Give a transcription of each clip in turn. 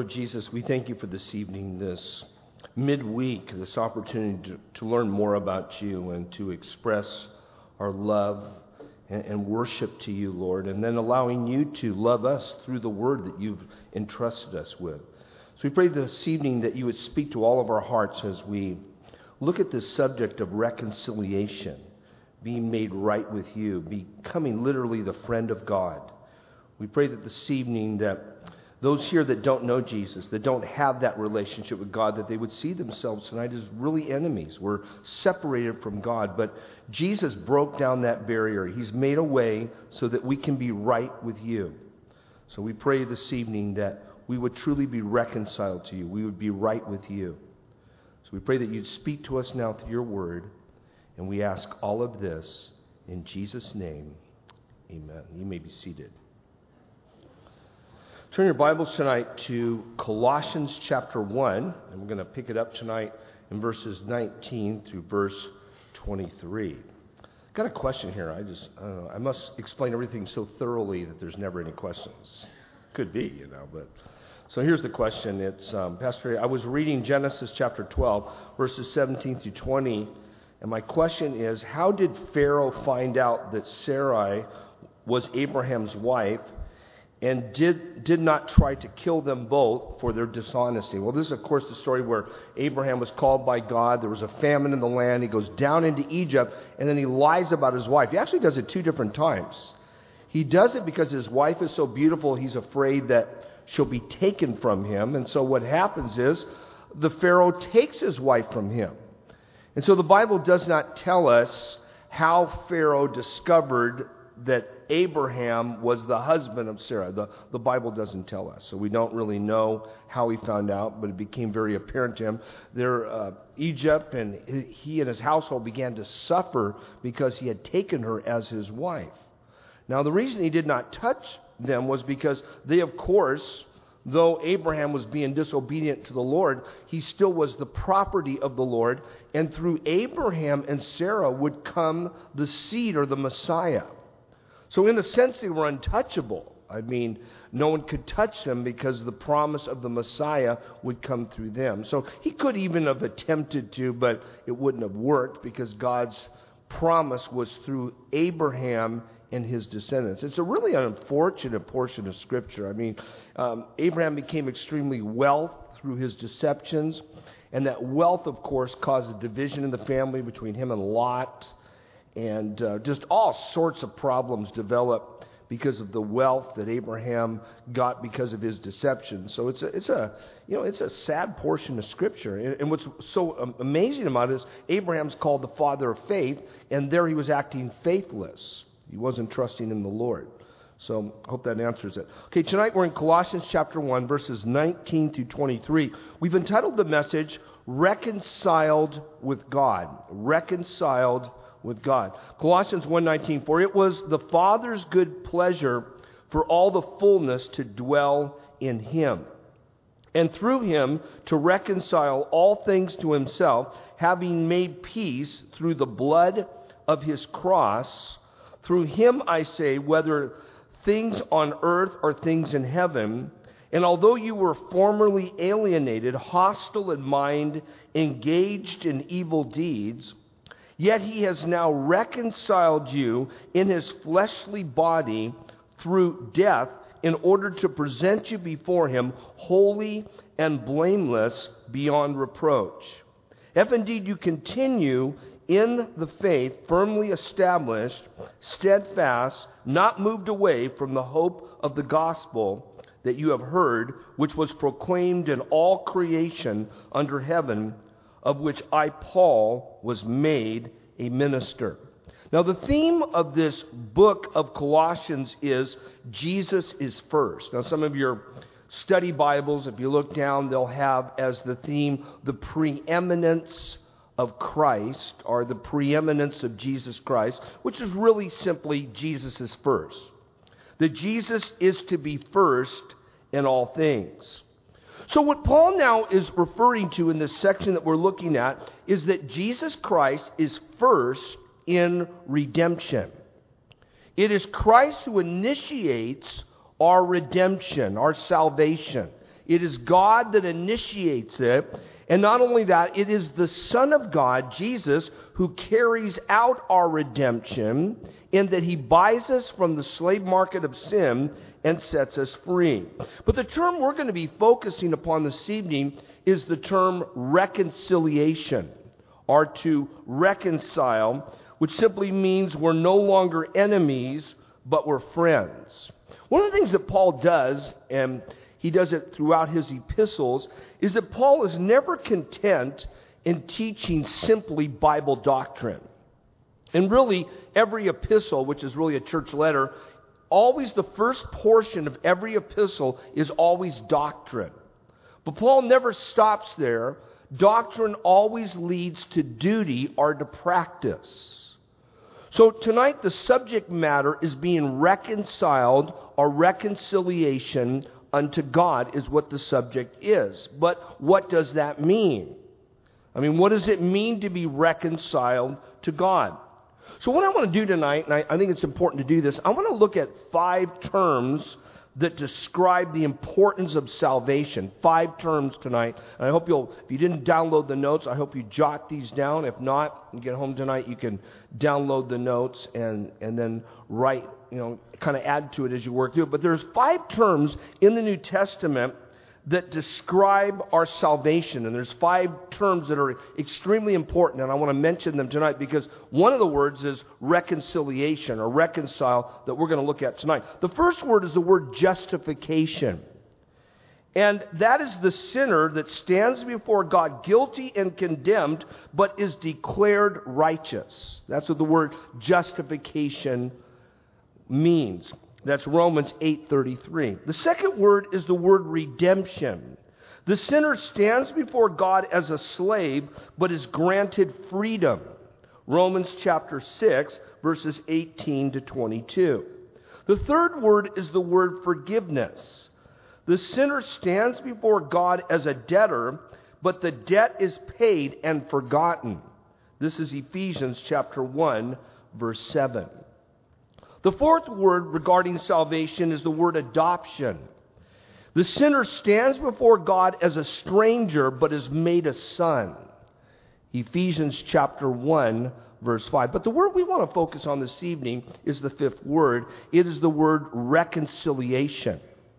Lord Jesus, we thank you for this evening, this midweek, this opportunity to learn more about you and to express our love and worship to you, Lord, and then allowing you to love us through the word that you've entrusted us with. So we pray this evening that you would speak to all of our hearts as we look at this subject of reconciliation, being made right with you, becoming literally the friend of God. We pray that this evening that those here that don't know Jesus, that don't have that relationship with God, that they would see themselves tonight as really enemies. We're separated from God, but Jesus broke down that barrier. He's made a way so that we can be right with you. So we pray this evening that we would truly be reconciled to you. We would be right with you. So we pray that you'd speak to us now through your word, and we ask all of this in Jesus' name. Amen. You may be seated. Turn your Bibles tonight to Colossians chapter 1, and we're going to pick it up tonight in verses 19 through verse 23. I've got a question here. I don't know. I must explain everything so thoroughly that there's never any questions. Could be, but... So here's the question. It's, Pastor, I was reading Genesis chapter 12, verses 17 through 20, and my question is, how did Pharaoh find out that Sarai was Abraham's wife, and did not try to kill them both for their dishonesty? Well, this is, of course, the story where Abraham was called by God. There was a famine in the land. He goes down into Egypt, and then he lies about his wife. He actually does it 2 different times. He does it because his wife is so beautiful, he's afraid that she'll be taken from him. And so what happens is the Pharaoh takes his wife from him. And so the Bible does not tell us how Pharaoh discovered that Abraham was the husband of Sarah. The Bible doesn't tell us. So we don't really know how he found out, but it became very apparent to him. Egypt and he and his household began to suffer because he had taken her as his wife. Now, the reason he did not touch them was because they, of course, though Abraham was being disobedient to the Lord, he still was the property of the Lord. And through Abraham and Sarah would come the seed or the Messiah. So in a sense, they were untouchable. I mean, no one could touch them because the promise of the Messiah would come through them. So he could even have attempted to, but it wouldn't have worked because God's promise was through Abraham and his descendants. It's a really unfortunate portion of Scripture. I mean, Abraham became extremely wealthy through his deceptions, and that wealth, of course, caused a division in the family between him and Lot. And just all sorts of problems developed because of the wealth that Abraham got because of his deception. So it's a sad portion of Scripture. And what's so amazing about it is Abraham's called the father of faith, and there he was acting faithless. He wasn't trusting in the Lord. So I hope that answers it. Okay, tonight we're in Colossians chapter 1, verses 19 through 23. We've entitled the message, Reconciled with God. Reconciled with God. Colossians 1:19, for it was the Father's good pleasure for all the fullness to dwell in Him, and through Him to reconcile all things to Himself, having made peace through the blood of His cross. Through Him, I say, whether things on earth or things in heaven. And although you were formerly alienated, hostile in mind, engaged in evil deeds, yet He has now reconciled you in His fleshly body through death in order to present you before Him holy and blameless beyond reproach. If indeed you continue in the faith, firmly established, steadfast, not moved away from the hope of the gospel that you have heard, which was proclaimed in all creation under heaven, of which I, Paul, was made a minister. Now, the theme of this book of Colossians is Jesus is first. Now, some of your study Bibles, if you look down, they'll have as the theme the preeminence of Christ, or the preeminence of Jesus Christ, which is really simply Jesus is first. That Jesus is to be first in all things. So what Paul now is referring to in this section that we're looking at is that Jesus Christ is first in redemption. It is Christ who initiates our redemption, our salvation. It is God that initiates it. And not only that, it is the Son of God, Jesus, who carries out our redemption in that he buys us from the slave market of sin and sets us free. But the term we're going to be focusing upon this evening is the term reconciliation, or to reconcile, which simply means we're no longer enemies, but we're friends. One of the things that Paul does, and he does it throughout his epistles, is that Paul is never content in teaching simply Bible doctrine. And really, every epistle, which is really a church letter, always the first portion of every epistle is always doctrine. But Paul never stops there. Doctrine always leads to duty or to practice. So tonight the subject matter is being reconciled, or reconciliation unto God is what the subject is. But what does that mean? I mean, what does it mean to be reconciled to God? So what I want to do tonight, and I think it's important to do this, I want to look at 5 terms that describe the importance of salvation. 5 terms tonight. And I hope if you didn't download the notes, I hope you jot these down. If not, you get home tonight, you can download the notes and then write, kind of add to it as you work through it. But there's 5 terms in the New Testament that describe our salvation. And there's 5 terms that are extremely important, and I want to mention them tonight because one of the words is reconciliation, or reconcile, that we're going to look at tonight. The first word is the word justification. And that is the sinner that stands before God guilty and condemned, but is declared righteous. That's what the word justification means. That's Romans 8:33. The second word is the word redemption. The sinner stands before God as a slave, but is granted freedom. Romans chapter 6, verses 18 to 22. The third word is the word forgiveness. The sinner stands before God as a debtor, but the debt is paid and forgotten. This is Ephesians chapter 1, verse 7. The fourth word regarding salvation is the word adoption. The sinner stands before God as a stranger, but is made a son. Ephesians chapter 1, verse 5. But the word we want to focus on this evening is the fifth word. It is the word reconciliation.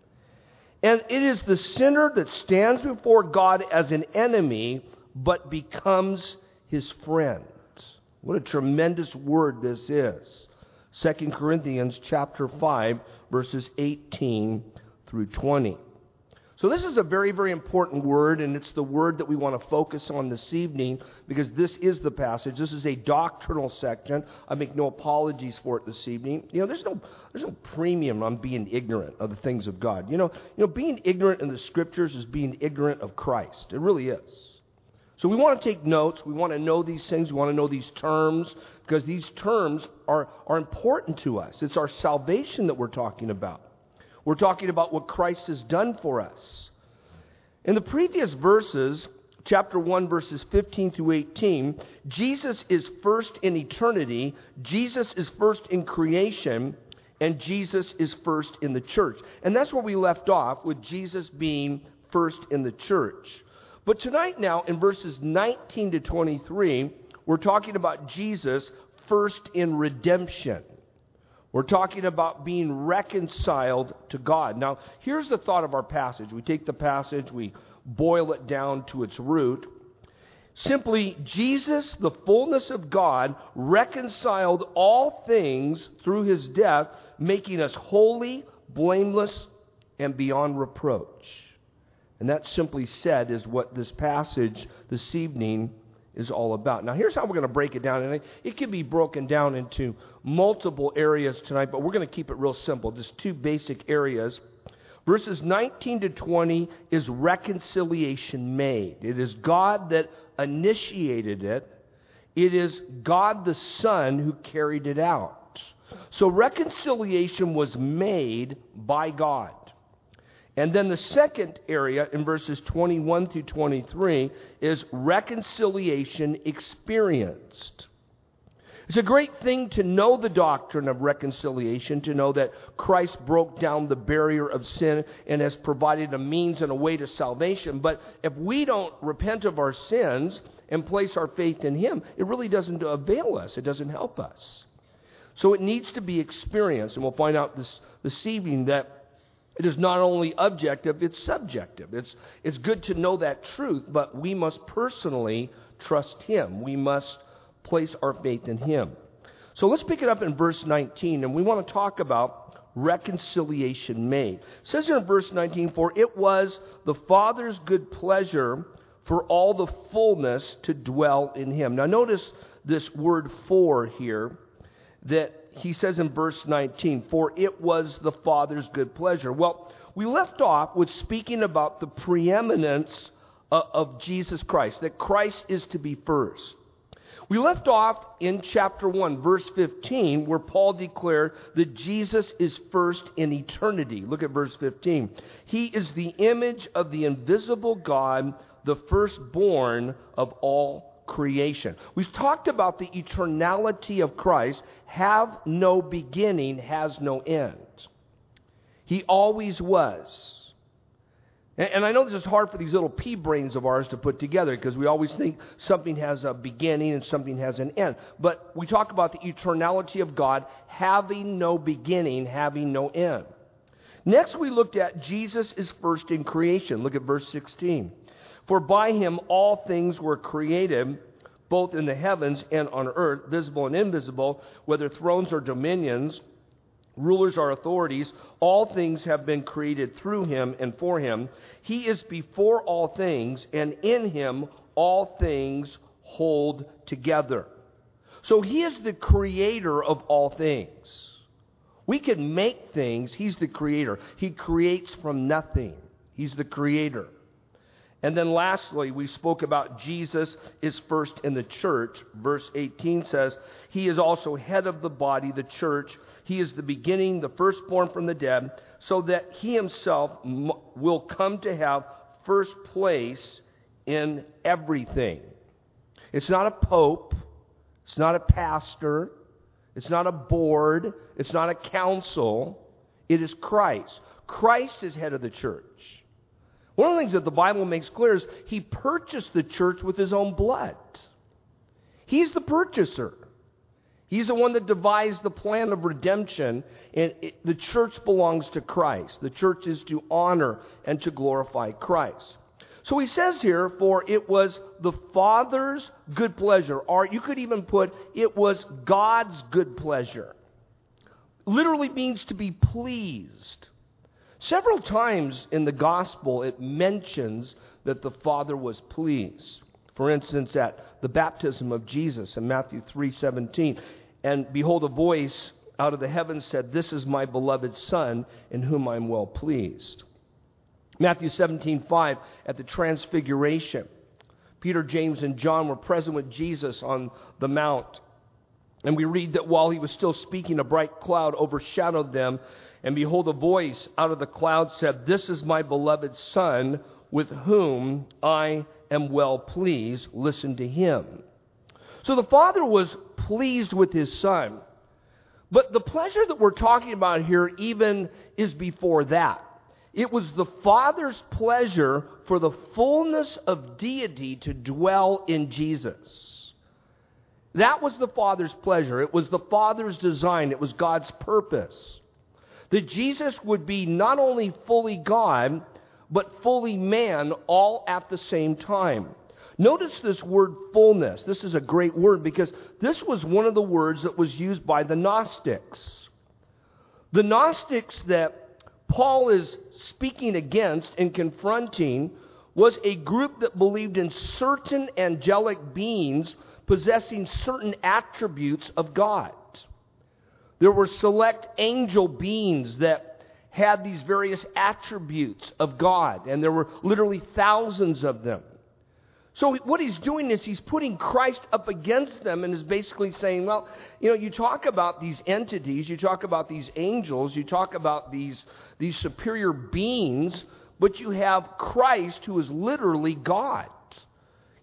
And it is the sinner that stands before God as an enemy, but becomes his friend. What a tremendous word this is. 2 Corinthians chapter 5, verses 18 through 20. So this is a very, very important word, and it's the word that we want to focus on this evening because this is the passage. This is a doctrinal section. I make no apologies for it this evening. There's no premium on being ignorant of the things of God. Being ignorant in the Scriptures is being ignorant of Christ. It really is. So we want to take notes. We want to know these things. We want to know these terms because these terms are important to us. It's our salvation that we're talking about. We're talking about what Christ has done for us. In the previous verses, chapter 1, verses 15 through 18, Jesus is first in eternity, Jesus is first in creation, and Jesus is first in the church. And that's where we left off, with Jesus being first in the church. But tonight now, in verses 19 to 23, we're talking about Jesus first in redemption. We're talking about being reconciled to God. Now, here's the thought of our passage. We take the passage, we boil it down to its root. Simply, Jesus, the fullness of God, reconciled all things through his death, making us holy, blameless, and beyond reproach. And that, simply said, is what this passage this evening is all about. Now, here's how we're going to break it down. And it can be broken down into multiple areas tonight, but we're going to keep it real simple. Just 2 basic areas. Verses 19 to 20 is reconciliation made. It is God that initiated it. It is God the Son who carried it out. So reconciliation was made by God. And then the second area in verses 21 through 23 is reconciliation experienced. It's a great thing to know the doctrine of reconciliation, to know that Christ broke down the barrier of sin and has provided a means and a way to salvation. But if we don't repent of our sins and place our faith in Him, it really doesn't avail us. It doesn't help us. So it needs to be experienced. And we'll find out this evening that it is not only objective, it's subjective. It's good to know that truth, but we must personally trust Him. We must place our faith in Him. So let's pick it up in verse 19, and we want to talk about reconciliation made. It says here in verse 19, "For it was the Father's good pleasure for all the fullness to dwell in Him." Now notice this word "for" here, that he says in verse 19, "For it was the Father's good pleasure." Well, we left off with speaking about the preeminence of Jesus Christ, that Christ is to be first. We left off in chapter 1, verse 15, where Paul declared that Jesus is first in eternity. Look at verse 15. "He is the image of the invisible God, the firstborn of all creation." We've talked about the eternality of Christ. Have no beginning, has no end. He always was. And I know this is hard for these little pea brains of ours to put together, because we always think something has a beginning and something has an end. But we talk about the eternality of God having no beginning, having no end. Next, we looked at Jesus is first in creation. Look at verse 16. "For by Him all things were created, both in the heavens and on earth, visible and invisible, whether thrones or dominions, rulers or authorities, all things have been created through Him and for Him. He is before all things, and in Him all things hold together." So He is the creator of all things. We can make things. He's the creator. He creates from nothing. He's the creator. And then lastly, we spoke about Jesus is first in the church. Verse 18 says, "He is also head of the body, the church. He is the beginning, the firstborn from the dead, so that He Himself will come to have first place in everything." It's not a pope. It's not a pastor. It's not a board. It's not a council. It is Christ. Christ is head of the church. One of the things that the Bible makes clear is He purchased the church with His own blood. He's the purchaser. He's the one that devised the plan of redemption, and the church belongs to Christ. The church is to honor and to glorify Christ. So he says here, "For it was the Father's good pleasure," or you could even put, "it was God's good pleasure." Literally means to be pleased. Several times in the gospel it mentions that the Father was pleased. For instance, at the baptism of Jesus in Matthew 3:17, "And behold, a voice out of the heavens said, 'This is my beloved Son, in whom I am well pleased.'" Matthew 17:5, at the transfiguration, Peter, James, and John were present with Jesus on the mount. And we read that while He was still speaking, a bright cloud overshadowed them. "And behold, a voice out of the cloud said, 'This is my beloved Son, with whom I am well pleased. Listen to Him.'" So the Father was pleased with His Son. But the pleasure that we're talking about here even is before that. It was the Father's pleasure for the fullness of deity to dwell in Jesus. That was the Father's pleasure. It was the Father's design. It was God's purpose. That Jesus would be not only fully God, but fully man, all at the same time. Notice this word fullness. This is a great word, because this was one of the words that was used by the Gnostics. The Gnostics that Paul is speaking against and confronting was a group that believed in certain angelic beings possessing certain attributes of God. There were select angel beings that had these various attributes of God, and there were literally thousands of them. So what he's doing is he's putting Christ up against them and is basically saying, well, you talk about these entities, you talk about these angels, you talk about these superior beings, but you have Christ, who is literally God.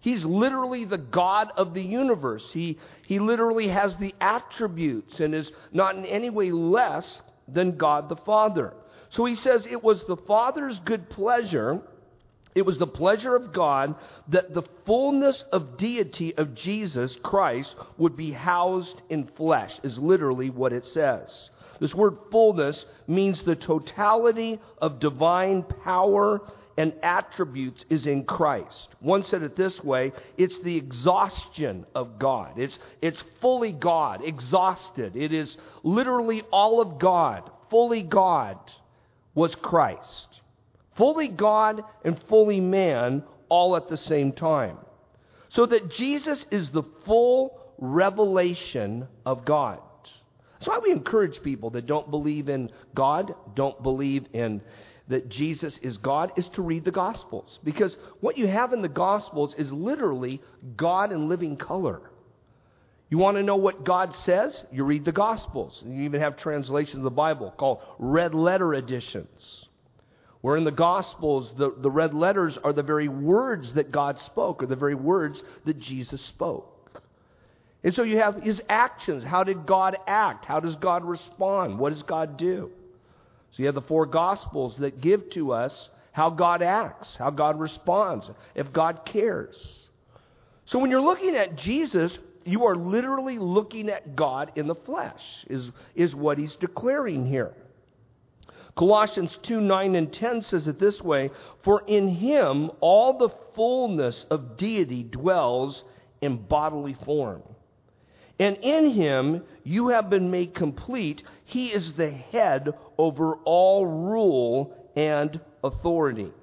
He's literally the God of the universe. He literally has the attributes and is not in any way less than God the Father. So he says it was the Father's good pleasure, it was the pleasure of God that the fullness of deity of Jesus Christ would be housed in flesh, is literally what it says. This word fullness means the totality of divine power and attributes is in Christ. One said it this way, it's the exhaustion of God. It's fully God, exhausted. It is literally all of God, fully God was Christ. Fully God and fully man all at the same time. So that Jesus is the full revelation of God. That's why we encourage people that don't believe in God, don't believe in that Jesus is God, is to read the Gospels. Because what you have in the Gospels is literally God in living color. You want to know what God says? You read the Gospels. You even have translations of the Bible called red letter editions. Where in the Gospels, the red letters are the very words that God spoke, or the very words that Jesus spoke. And so you have his actions. How did God act? How does God respond? What does God do? So you have the 4 Gospels that give to us how God acts, how God responds, if God cares. So when you're looking at Jesus, you are literally looking at God in the flesh, is what he's declaring here. Colossians 2:9 and 10 says it this way, for in him all the fullness of deity dwells in bodily form. And in him you have been made complete. He is the head over all rule and authority.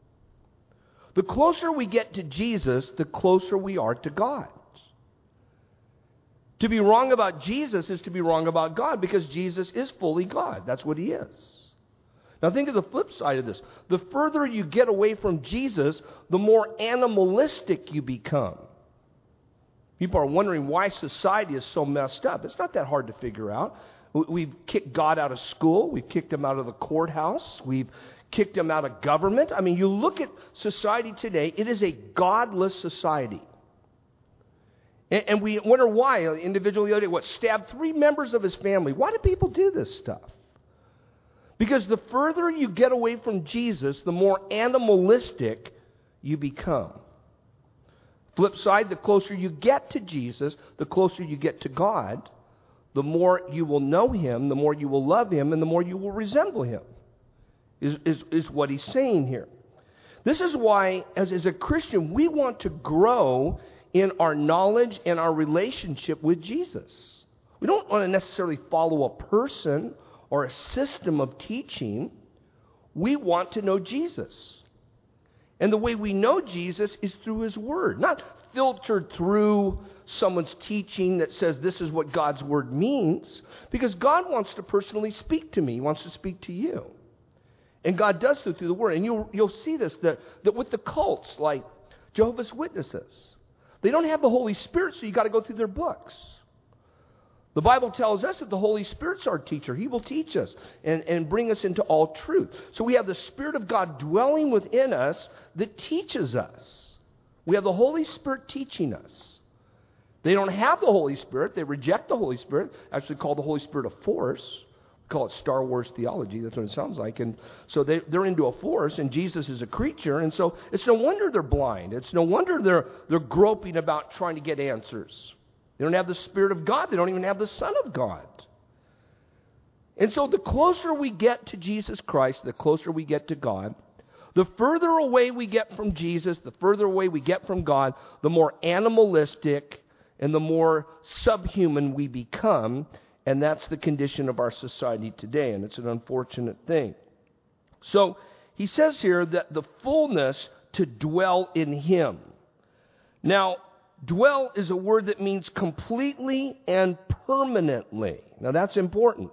The closer we get to Jesus, the closer we are to God. To be wrong about Jesus is to be wrong about God, because Jesus is fully God. That's what he is. Now think of the flip side of this. The further you get away from Jesus, the more animalistic you become. People are wondering why society is so messed up. It's not that hard to figure out. We've kicked God out of school. We've kicked him out of the courthouse. We've kicked him out of government. I mean, you look at society today, it is a godless society. And we wonder why. An individual the other day, stabbed 3 members of his family. Why do people do this stuff? Because the further you get away from Jesus, the more animalistic you become. Flip side, the closer you get to Jesus, the closer you get to God, the more you will know him, the more you will love him, and the more you will resemble him, is what he's saying here. This is why, as a Christian, we want to grow in our knowledge and our relationship with Jesus. We don't want to necessarily follow a person or a system of teaching. We want to know Jesus. And the way we know Jesus is through his word, not filtered through someone's teaching that says this is what God's word means, because God wants to personally speak to me. He wants to speak to you. And God does so through the word. And you'll see this, that with the cults like Jehovah's Witnesses, they don't have the Holy Spirit, so you got to go through their books. The Bible tells us that the Holy Spirit's our teacher. He will teach us and bring us into all truth. So we have the Spirit of God dwelling within us that teaches us. We have the Holy Spirit teaching us. They don't have the Holy Spirit. They reject the Holy Spirit. Actually call the Holy Spirit a force. We call it Star Wars theology. That's what it sounds like. And so they're into a force, and Jesus is a creature. And so it's no wonder they're blind. It's no wonder they're groping about trying to get answers. They don't have the Spirit of God. They don't even have the Son of God. And so the closer we get to Jesus Christ, the closer we get to God, the further away we get from Jesus, the further away we get from God, the more animalistic and the more subhuman we become. And that's the condition of our society today, and it's an unfortunate thing. So he says here that the fullness to dwell in him. Now, dwell is a word that means completely and permanently. Now that's important,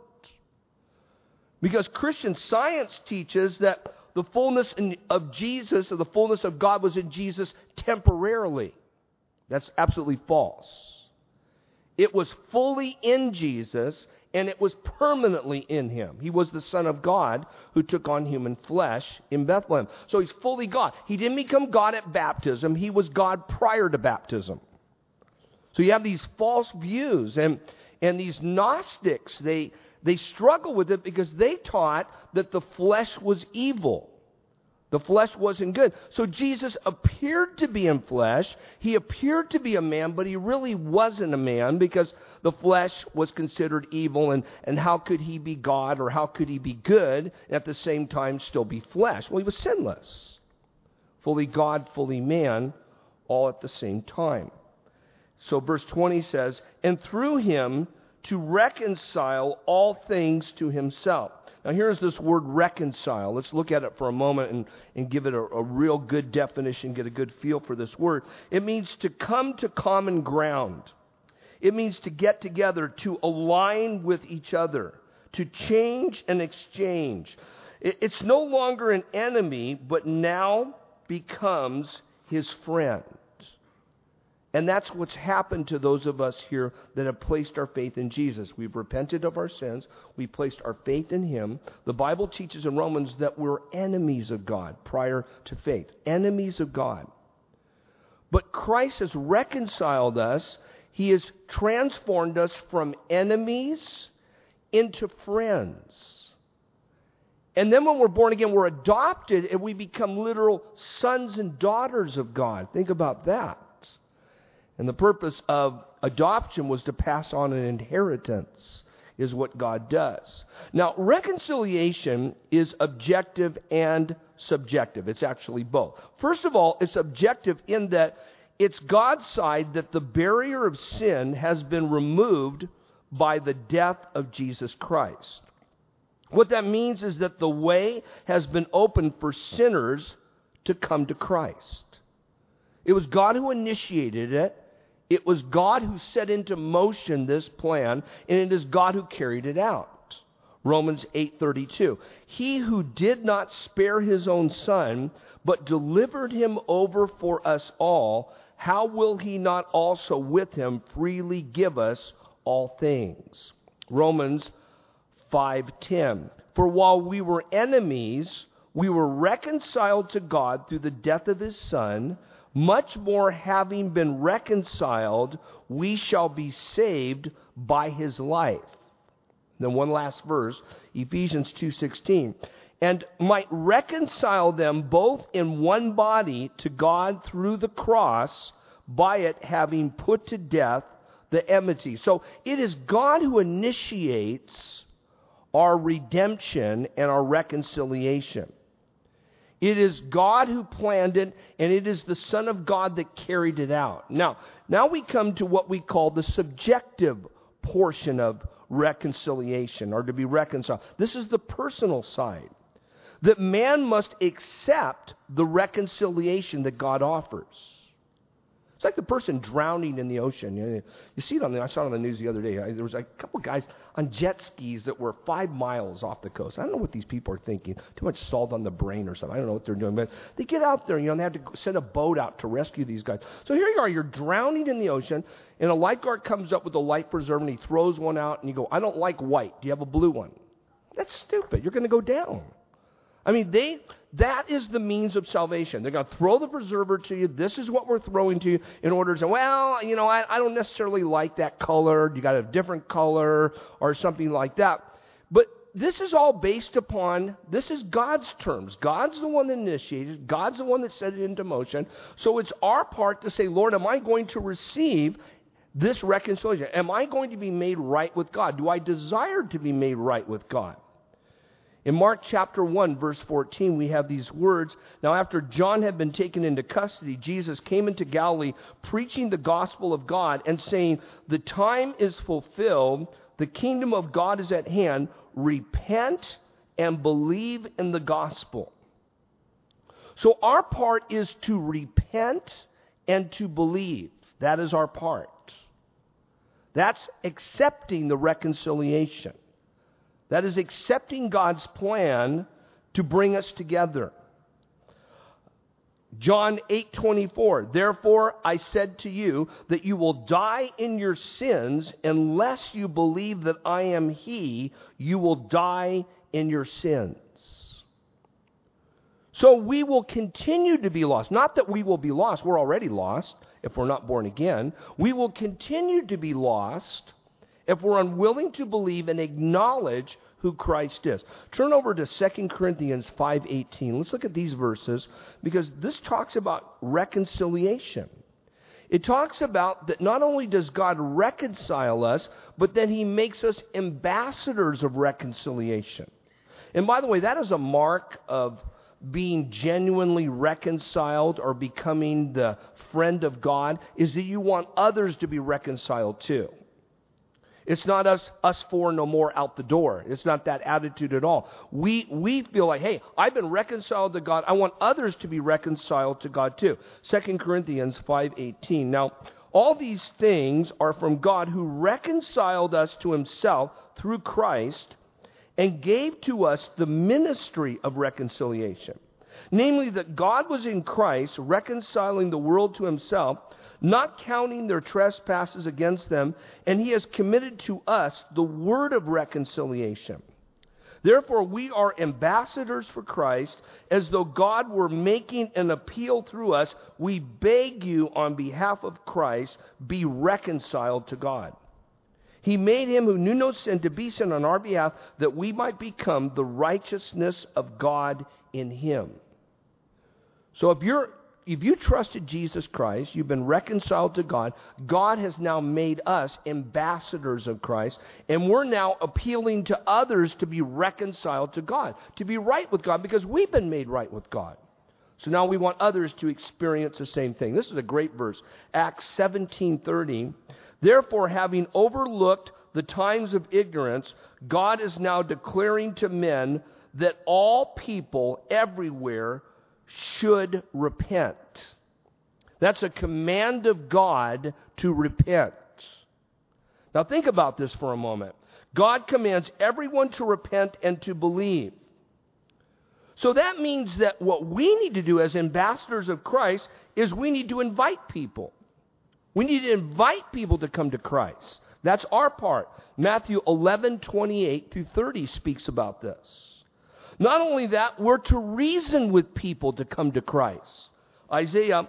because Christian Science teaches that the fullness of Jesus, or the fullness of God, was in Jesus temporarily. That's absolutely false. It was fully in Jesus, and it was permanently in him. He was the Son of God who took on human flesh in Bethlehem. So he's fully God. He didn't become God at baptism. He was God prior to baptism. So you have these false views, and these Gnostics, they struggle with it because they taught that the flesh was evil. The flesh wasn't good. So Jesus appeared to be in flesh. He appeared to be a man, but he really wasn't a man because the flesh was considered evil. And how could he be God, or how could he be good and at the same time still be flesh? Well, he was sinless. Fully God, fully man, all at the same time. So verse 20 says, and through him to reconcile all things to himself. Now here's this word reconcile. Let's look at it for a moment and give it a real good definition, get a good feel for this word. It means to come to common ground. It means to get together, to align with each other, to change and exchange. It's no longer an enemy, but now becomes his friend. And that's what's happened to those of us here that have placed our faith in Jesus. We've repented of our sins. We placed our faith in him. The Bible teaches in Romans that we're enemies of God prior to faith. Enemies of God. But Christ has reconciled us. He has transformed us from enemies into friends. And then when we're born again, we're adopted and we become literal sons and daughters of God. Think about that. And the purpose of adoption was to pass on an inheritance, is what God does. Now, reconciliation is objective and subjective. It's actually both. First of all, it's objective in that it's God's side that the barrier of sin has been removed by the death of Jesus Christ. What that means is that the way has been opened for sinners to come to Christ. It was God who initiated it. It was God who set into motion this plan, and it is God who carried it out. Romans 8:32. He who did not spare his own son, but delivered him over for us all, how will he not also with him freely give us all things? Romans 5:10. For while we were enemies, we were reconciled to God through the death of his Son. Much more, having been reconciled, we shall be saved by his life. Then one last verse, Ephesians 2:16. And might reconcile them both in one body to God through the cross, by it having put to death the enmity. So it is God who initiates our redemption and our reconciliation. It is God who planned it, and it is the Son of God that carried it out. Now we come to what we call the subjective portion of reconciliation, or to be reconciled. This is the personal side. That man must accept the reconciliation that God offers. It's like the person drowning in the ocean. You see it I saw it on the news the other day. There was a couple guys on jet skis that were 5 miles off the coast. I don't know what these people are thinking. Too much salt on the brain or something. I don't know what they're doing. But they get out there, and they have to send a boat out to rescue these guys. So here you are. You're drowning in the ocean, and a lifeguard comes up with a life preserver, and he throws one out, and you go, I don't like white. Do you have a blue one? That's stupid. You're going to go down. I mean, that is the means of salvation. They're going to throw the preserver to you. This is what we're throwing to you in order to say, well, I don't necessarily like that color. You got a different color or something like that. But this is all based upon, this is God's terms. God's the one that initiated. God's the one that set it into motion. So it's our part to say, Lord, am I going to receive this reconciliation? Am I going to be made right with God? Do I desire to be made right with God? In Mark chapter 1, verse 14, we have these words. Now, after John had been taken into custody, Jesus came into Galilee, preaching the gospel of God and saying, the time is fulfilled, the kingdom of God is at hand, repent and believe in the gospel. So our part is to repent and to believe. That is our part. That's accepting the reconciliation. That is accepting God's plan to bring us together. John 8:24, therefore I said to you that you will die in your sins unless you believe that I am He, you will die in your sins. So we will continue to be lost. Not that we will be lost, we're already lost if we're not born again. We will continue to be lost if we're unwilling to believe and acknowledge who Christ is. Turn over to 2 Corinthians 5:18. Let's look at these verses because this talks about reconciliation. It talks about that not only does God reconcile us, but that He makes us ambassadors of reconciliation. And by the way, that is a mark of being genuinely reconciled or becoming the friend of God, is that you want others to be reconciled too. It's not us four no more out the door. It's not that attitude at all. We feel like, hey, I've been reconciled to God. I want others to be reconciled to God too. 2 Corinthians 5:18. Now, all these things are from God who reconciled us to Himself through Christ and gave to us the ministry of reconciliation. Namely, that God was in Christ reconciling the world to Himself, not counting their trespasses against them, and He has committed to us the word of reconciliation. Therefore, we are ambassadors for Christ, as though God were making an appeal through us. We beg you on behalf of Christ, be reconciled to God. He made Him who knew no sin to be sin on our behalf, that we might become the righteousness of God in Him. So if you trusted Jesus Christ, you've been reconciled to God, God has now made us ambassadors of Christ, and we're now appealing to others to be reconciled to God, to be right with God, because we've been made right with God. So now we want others to experience the same thing. This is a great verse. Acts 17:30. Therefore, having overlooked the times of ignorance, God is now declaring to men that all people everywhere should repent. That's a command of God to repent. Now think about this for a moment. God commands everyone to repent and to believe. So that means that what we need to do as ambassadors of Christ is we need to invite people. We need to invite people to come to Christ. That's our part. Matthew 11:28-30 speaks about this. Not only that, we're to reason with people to come to Christ. Isaiah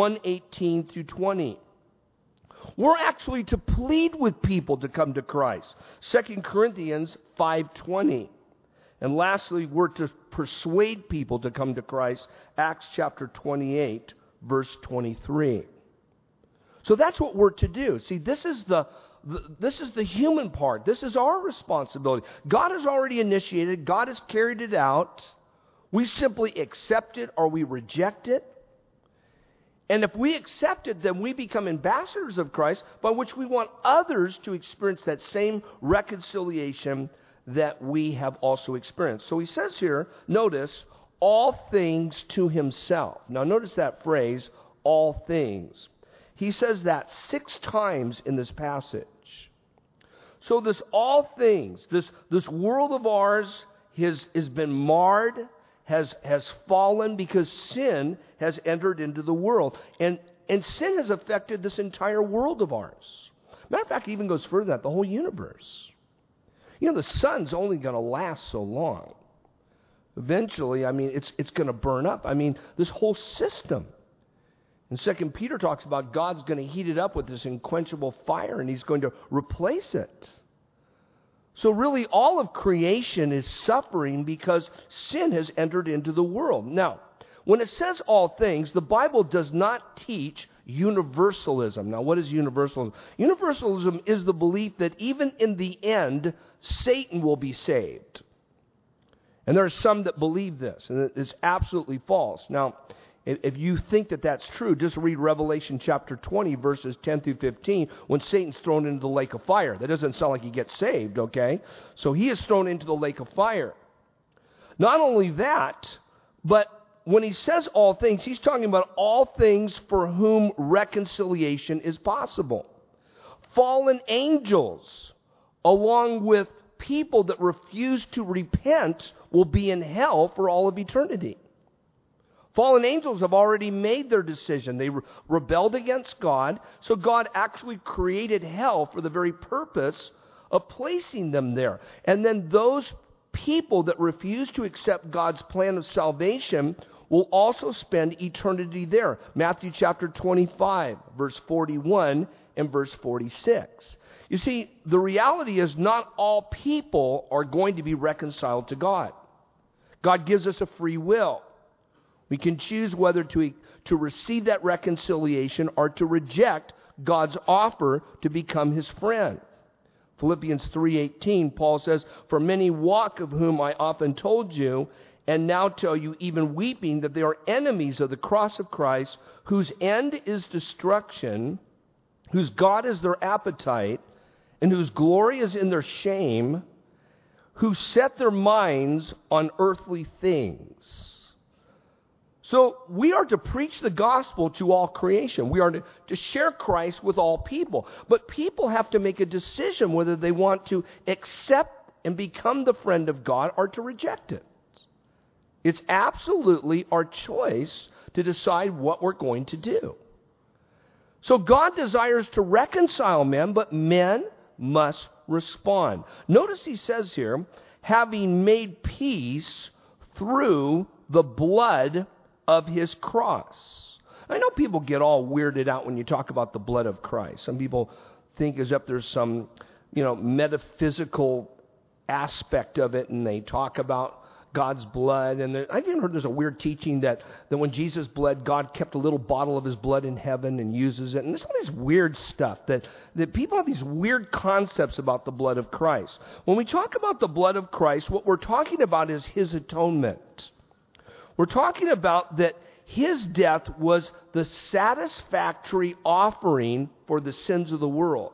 1:18-20. We're actually to plead with people to come to Christ. 2 Corinthians 5:20. And lastly, we're to persuade people to come to Christ. Acts chapter 28, verse 23. So that's what we're to do. See, this is the human part. This is our responsibility. God has already initiated. God has carried it out. We simply accept it or we reject it. And if we accept it, then we become ambassadors of Christ, by which we want others to experience that same reconciliation that we have also experienced. So he says here, notice, all things to Himself. Now notice that phrase, all things. He says that 6 times in this passage. So this all things, this world of ours has been marred, has fallen because sin has entered into the world. And sin has affected this entire world of ours. Matter of fact, it even goes further than that, the whole universe. You know, the sun's only going to last so long. Eventually, I mean, it's going to burn up. I mean, this whole system. And 2 Peter talks about God's going to heat it up with this unquenchable fire, and He's going to replace it. So really, all of creation is suffering because sin has entered into the world. Now, when it says all things, the Bible does not teach universalism. Now, what is universalism? Universalism is the belief that even in the end, Satan will be saved. And there are some that believe this, and it's absolutely false. Now, if you think that that's true, just read Revelation chapter 20, verses 10-15, when Satan's thrown into the lake of fire. That doesn't sound like he gets saved, okay? So he is thrown into the lake of fire. Not only that, but when he says all things, he's talking about all things for whom reconciliation is possible. Fallen angels, along with people that refuse to repent, will be in hell for all of eternity. Fallen angels have already made their decision. They rebelled against God, so God actually created hell for the very purpose of placing them there. And then those people that refuse to accept God's plan of salvation will also spend eternity there. Matthew chapter 25, verse 41 and verse 46. You see, the reality is not all people are going to be reconciled to God. God gives us a free will. We can choose whether to receive that reconciliation or to reject God's offer to become his friend. Philippians 3:18, Paul says, "For many walk, of whom I often told you, and now tell you, even weeping, that they are enemies of the cross of Christ, whose end is destruction, whose God is their appetite, and whose glory is in their shame, who set their minds on earthly things." So we are to preach the gospel to all creation. We are to share Christ with all people. But people have to make a decision whether they want to accept and become the friend of God or to reject it. It's absolutely our choice to decide what we're going to do. So God desires to reconcile men, but men must respond. Notice he says here, having made peace through the blood of his cross. I know people get all weirded out when you talk about the blood of Christ. Some people think as if there's some, metaphysical aspect of it, and they talk about God's blood. And I've even heard there's a weird teaching that when Jesus bled, God kept a little bottle of his blood in heaven and uses it. And there's all this weird stuff that people have these weird concepts about the blood of Christ. When we talk about the blood of Christ, what we're talking about is his atonement. We're talking about that his death was the satisfactory offering for the sins of the world.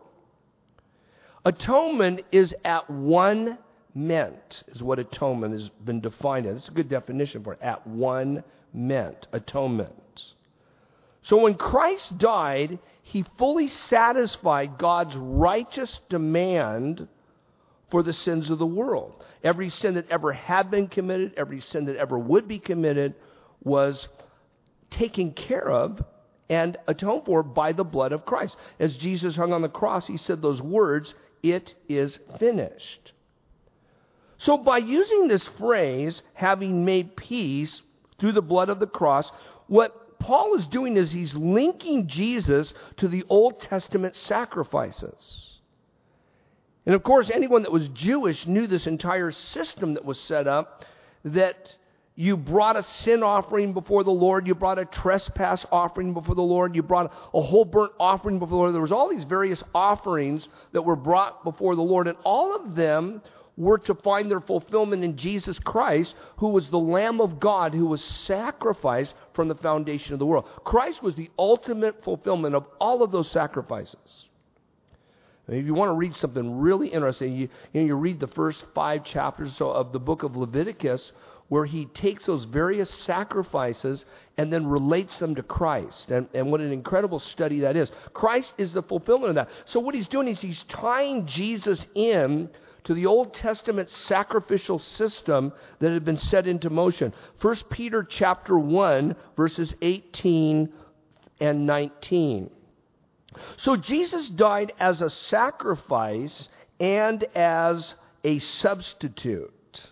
Atonement is at one meant, is what atonement has been defined as. It's a good definition for it. At one meant, atonement. So when Christ died, he fully satisfied God's righteous demand for the sins of the world. Every sin that ever had been committed, every sin that ever would be committed was taken care of and atoned for by the blood of Christ. As Jesus hung on the cross, he said those words, "It is finished." So by using this phrase, having made peace through the blood of the cross, what Paul is doing is he's linking Jesus to the Old Testament sacrifices. And of course, anyone that was Jewish knew this entire system that was set up, that you brought a sin offering before the Lord, you brought a trespass offering before the Lord, you brought a whole burnt offering before the Lord. There was all these various offerings that were brought before the Lord, and all of them were to find their fulfillment in Jesus Christ, who was the Lamb of God who was sacrificed from the foundation of the world. Christ was the ultimate fulfillment of all of those sacrifices. If you want to read something really interesting, you read the first 5 chapters of the book of Leviticus, where he takes those various sacrifices and then relates them to Christ. And what an incredible study that is. Christ is the fulfillment of that. So what he's doing is he's tying Jesus in to the Old Testament sacrificial system that had been set into motion. 1 Peter chapter 1, verses 18 and 19. So Jesus died as a sacrifice and as a substitute.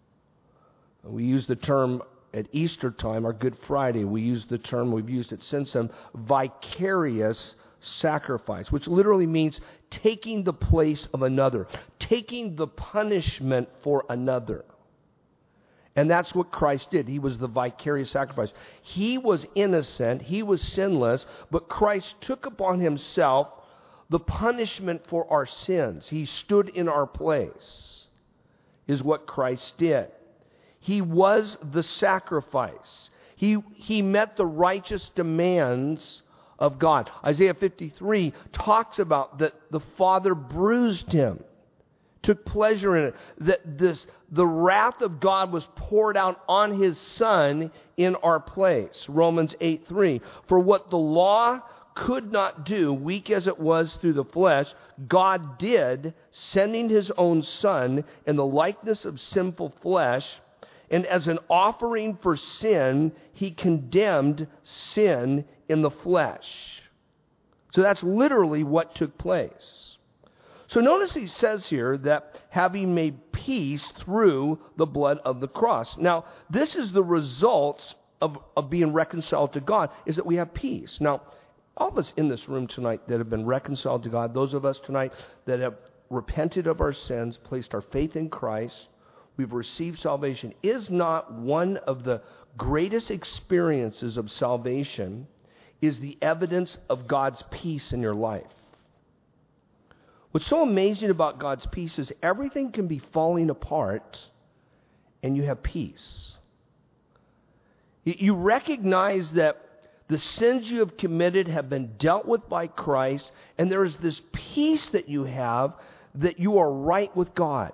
We use the term at Easter time, or Good Friday, we use the term, we've used it since then, vicarious sacrifice, which literally means taking the place of another, taking the punishment for another. And that's what Christ did. He was the vicarious sacrifice. He was innocent, he was sinless, but Christ took upon himself the punishment for our sins. He stood in our place, is what Christ did. He was the sacrifice. He met the righteous demands of God. Isaiah 53 talks about that the Father bruised him, took pleasure in it, that the wrath of God was poured out on his Son in our place. Romans 8:3. For what the law could not do, weak as it was through the flesh, God did, sending his own Son in the likeness of sinful flesh, And as an offering for sin, he condemned sin in the flesh. So that's literally what took place. So notice he says here that having made peace through the blood of the cross. Now, this is the results of being reconciled to God, is that we have peace. Now, all of us in this room tonight that have been reconciled to God, those of us tonight that have repented of our sins, placed our faith in Christ, we've received salvation, is not one of the greatest experiences of salvation is the evidence of God's peace in your life. What's so amazing about God's peace is everything can be falling apart and you have peace. You recognize that the sins you have committed have been dealt with by Christ, and there is this peace that you have that you are right with God.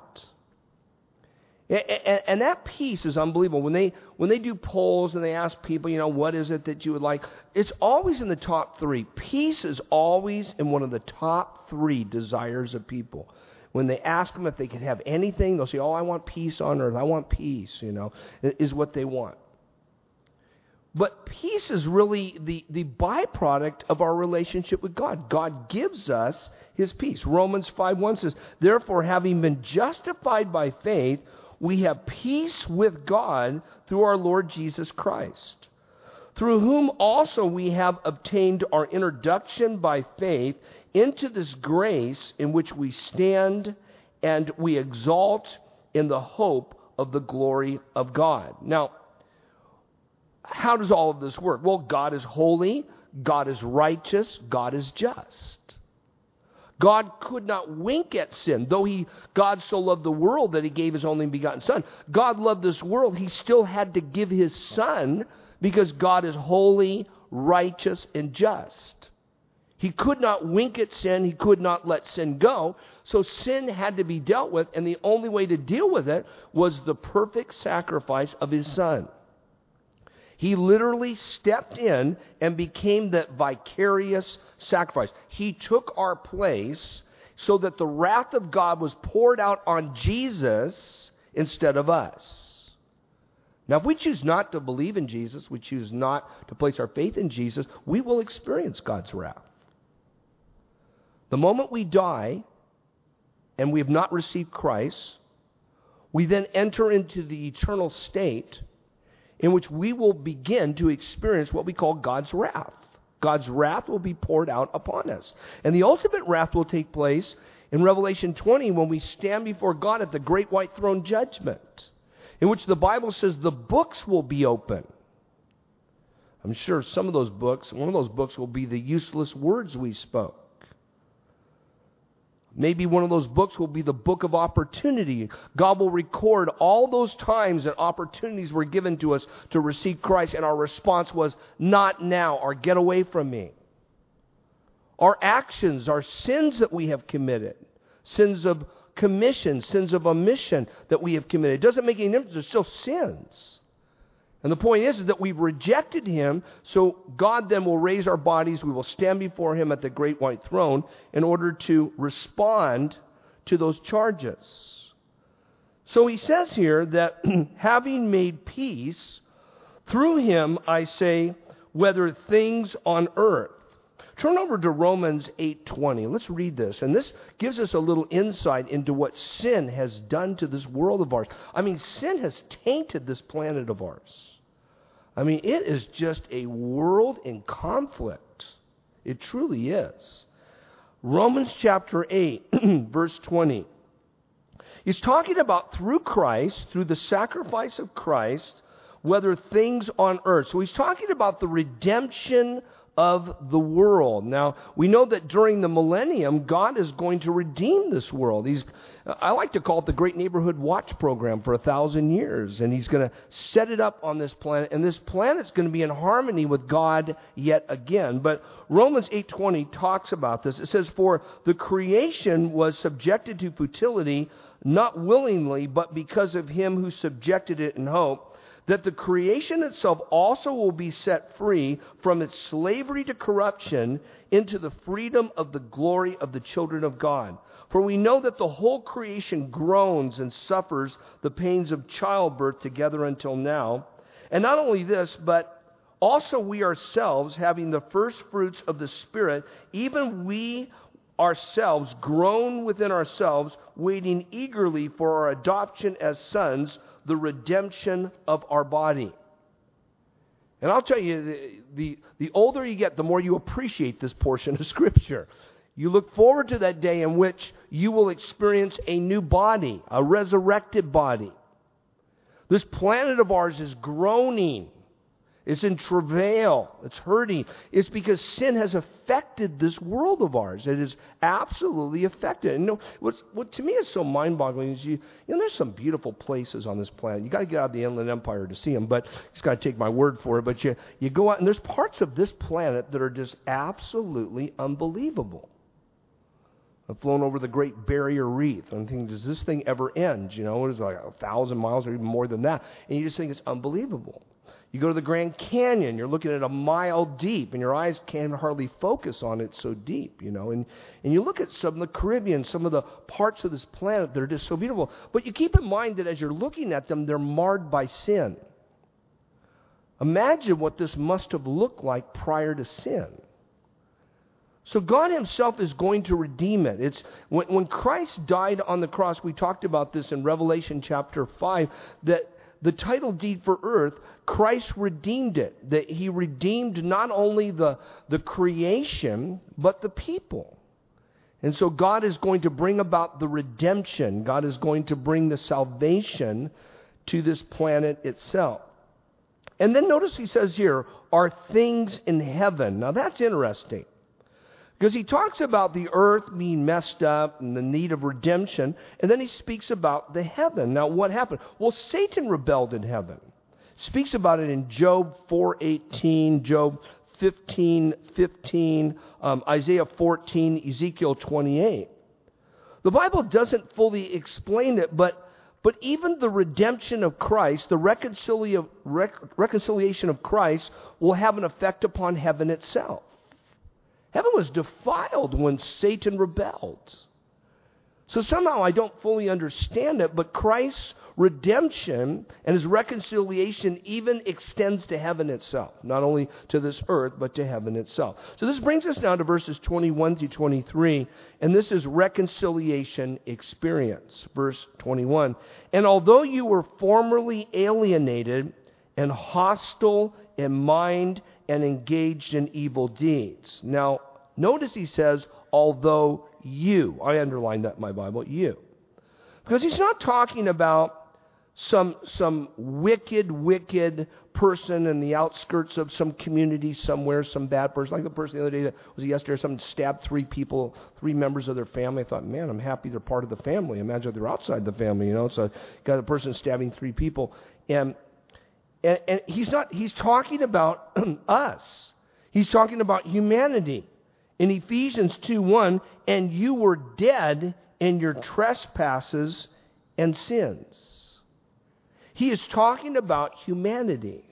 And that peace is unbelievable. When they do polls and they ask people, what is it that you would like? It's always in the top 3. Peace is always in one of the top 3 desires of people. When they ask them if they could have anything, they'll say, I want peace on earth. I want peace, is what they want. But peace is really the byproduct of our relationship with God. God gives us His peace. Romans 5:1 says, therefore, having been justified by faith, we have peace with God through our Lord Jesus Christ, through whom also we have obtained our introduction by faith into this grace in which we stand and we exalt in the hope of the glory of God. Now, how does all of this work? Well, God is holy, God is righteous, God is just. God could not wink at sin. Though God so loved the world that He gave His only begotten Son. God loved this world. He still had to give His Son because God is holy, righteous, and just. He could not wink at sin. He could not let sin go. So sin had to be dealt with, and the only way to deal with it was the perfect sacrifice of His Son. He literally stepped in and became that vicarious sacrifice. He took our place so that the wrath of God was poured out on Jesus instead of us. Now, if we choose not to believe in Jesus, we choose not to place our faith in Jesus, we will experience God's wrath. The moment we die and we have not received Christ, we then enter into the eternal state in which we will begin to experience what we call God's wrath. God's wrath will be poured out upon us. And the ultimate wrath will take place in Revelation 20 when we stand before God at the great white throne judgment, in which the Bible says the books will be open. I'm sure one of those books will be the useless words we spoke. Maybe one of those books will be the book of opportunity. God will record all those times that opportunities were given to us to receive Christ, and our response was, not now, or get away from me. Our actions, our sins that we have committed, sins of commission, sins of omission that we have committed. It doesn't make any difference. They're still sins. And the point is that we've rejected Him, so God then will raise our bodies. We will stand before Him at the great white throne in order to respond to those charges. So He says here that having made peace, through Him, I say, whether things on earth. Turn over to Romans 8:20. Let's read this. And this gives us a little insight into what sin has done to this world of ours. I mean, sin has tainted this planet of ours. I mean, it is just a world in conflict. It truly is. Romans chapter 8, verse 20. He's talking about through Christ, through the sacrifice of Christ, whether things on earth. So he's talking about the redemption of the world. Now, we know that during the millennium, God is going to redeem this world. I like to call it the Great Neighborhood Watch Program for 1,000 years. And He's going to set it up on this planet. And this planet's going to be in harmony with God yet again. But Romans 8:20 talks about this. It says, for the creation was subjected to futility, not willingly, but because of Him who subjected it in hope, that the creation itself also will be set free from its slavery to corruption into the freedom of the glory of the children of God. For we know that the whole creation groans and suffers the pains of childbirth together until now. And not only this, but also we ourselves, having the first fruits of the Spirit, even we ourselves groan within ourselves, waiting eagerly for our adoption as sons, the redemption of our body. And I'll tell you, the older you get, the more you appreciate this portion of Scripture. You look forward to that day in which you will experience a new body, a resurrected body. This planet of ours is groaning. It's in travail. It's hurting. It's because sin has affected this world of ours. It is absolutely affected. And what to me is so mind-boggling is there's some beautiful places on this planet. You got to get out of the Inland Empire to see them, but you just got to take my word for it. But you go out and there's parts of this planet that are just absolutely unbelievable. I've flown over the Great Barrier Reef. I'm thinking, does this thing ever end? It is like 1,000 miles or even more than that. And you just think it's unbelievable. You go to the Grand Canyon, you're looking at a mile deep, and your eyes can't hardly focus on it so deep, And you look at some of the Caribbean, some of the parts of this planet that are just so beautiful. But you keep in mind that as you're looking at them, they're marred by sin. Imagine what this must have looked like prior to sin. So God Himself is going to redeem it. It's when Christ died on the cross, we talked about this in Revelation chapter 5, that the title deed for earth, Christ redeemed it. That He redeemed not only the creation, but the people. And so God is going to bring about the redemption. God is going to bring the salvation to this planet itself. And then notice He says here, are things in heaven. Now that's interesting. Because He talks about the earth being messed up and the need of redemption, and then He speaks about the heaven. Now, what happened? Well, Satan rebelled in heaven. Speaks about it in Job 4:18, Job 15:15, Isaiah 14, Ezekiel 28. The Bible doesn't fully explain it, but even the redemption of Christ, the reconciliation of Christ, will have an effect upon heaven itself. Heaven was defiled when Satan rebelled. So somehow I don't fully understand it, but Christ's redemption and His reconciliation even extends to heaven itself. Not only to this earth, but to heaven itself. So this brings us now to verses 21 through 23, and this is reconciliation experience. Verse 21, and although you were formerly alienated and hostile in mind and engaged in evil deeds. Now, notice He says, although you. I underlined that in my Bible, you. Because He's not talking about some wicked person in the outskirts of some community somewhere, some bad person. Like the person the other day that was yesterday, someone stabbed 3 people, 3 members of their family. I thought, man, I'm happy they're part of the family. Imagine if they're outside the family, So got a person stabbing 3 people. And he's talking about us. He's talking about humanity. In Ephesians 2:1, and you were dead in your trespasses and sins. He is talking about humanity.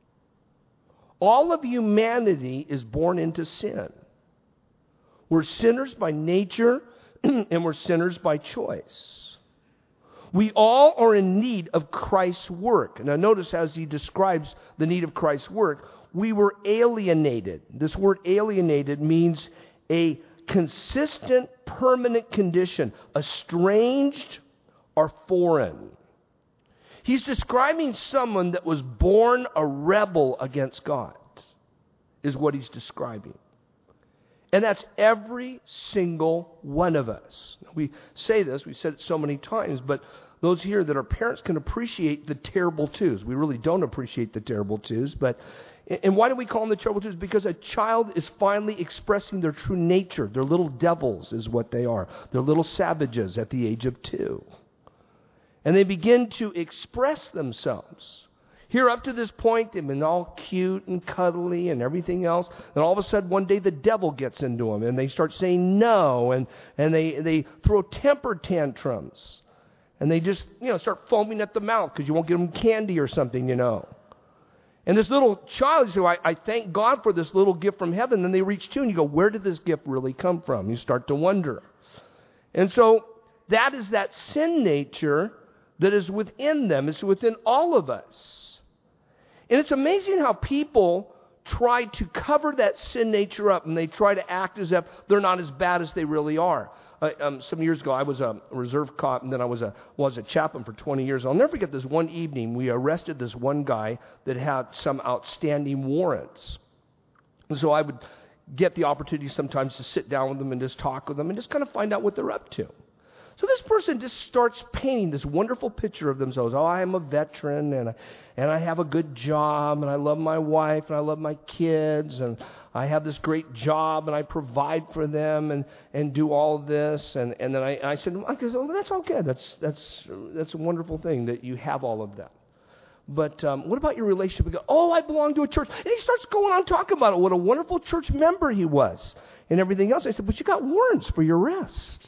All of humanity is born into sin. We're sinners by nature, and we're sinners by choice. We all are in need of Christ's work. Now notice as he describes the need of Christ's work, we were alienated. This word alienated means a consistent, permanent condition, estranged or foreign. He's describing someone that was born a rebel against God, is what he's describing. And that's every single one of us. We say this, we've said it so many times, but those here that are parents can appreciate the terrible twos. We really don't appreciate the terrible twos, and why do we call them the terrible twos? Because a child is finally expressing their true nature. They're little devils is what they are. They're little savages at the age of 2. And they begin to express themselves. Here up to this point, they've been all cute and cuddly and everything else. And all of a sudden, one day, the devil gets into them. And they start saying no. And they throw temper tantrums. And they just, start foaming at the mouth because you won't give them candy or something, And this little child, you say, I thank God for this little gift from heaven. Then they reach 2 and you go, where did this gift really come from? You start to wonder. And so that is that sin nature that is within them. It's within all of us. And it's amazing how people try to cover that sin nature up, and they try to act as if they're not as bad as they really are. Some years ago, I was a reserve cop, and then I was a chaplain for 20 years. I'll never forget this one evening. We arrested this one guy that had some outstanding warrants. And so I would get the opportunity sometimes to sit down with them and just talk with them and just kind of find out what they're up to. So this person just starts painting this wonderful picture of themselves. Oh, I am a veteran, and I have a good job, and I love my wife, and I love my kids, and I have this great job, and I provide for them, and do all this. And then I said, well, that's all good. That's a wonderful thing that you have all of that. But what about your relationship? We go, oh, I belong to a church. And he starts going on talking about it, what a wonderful church member he was, and everything else. I said, but you got warrants for your arrest.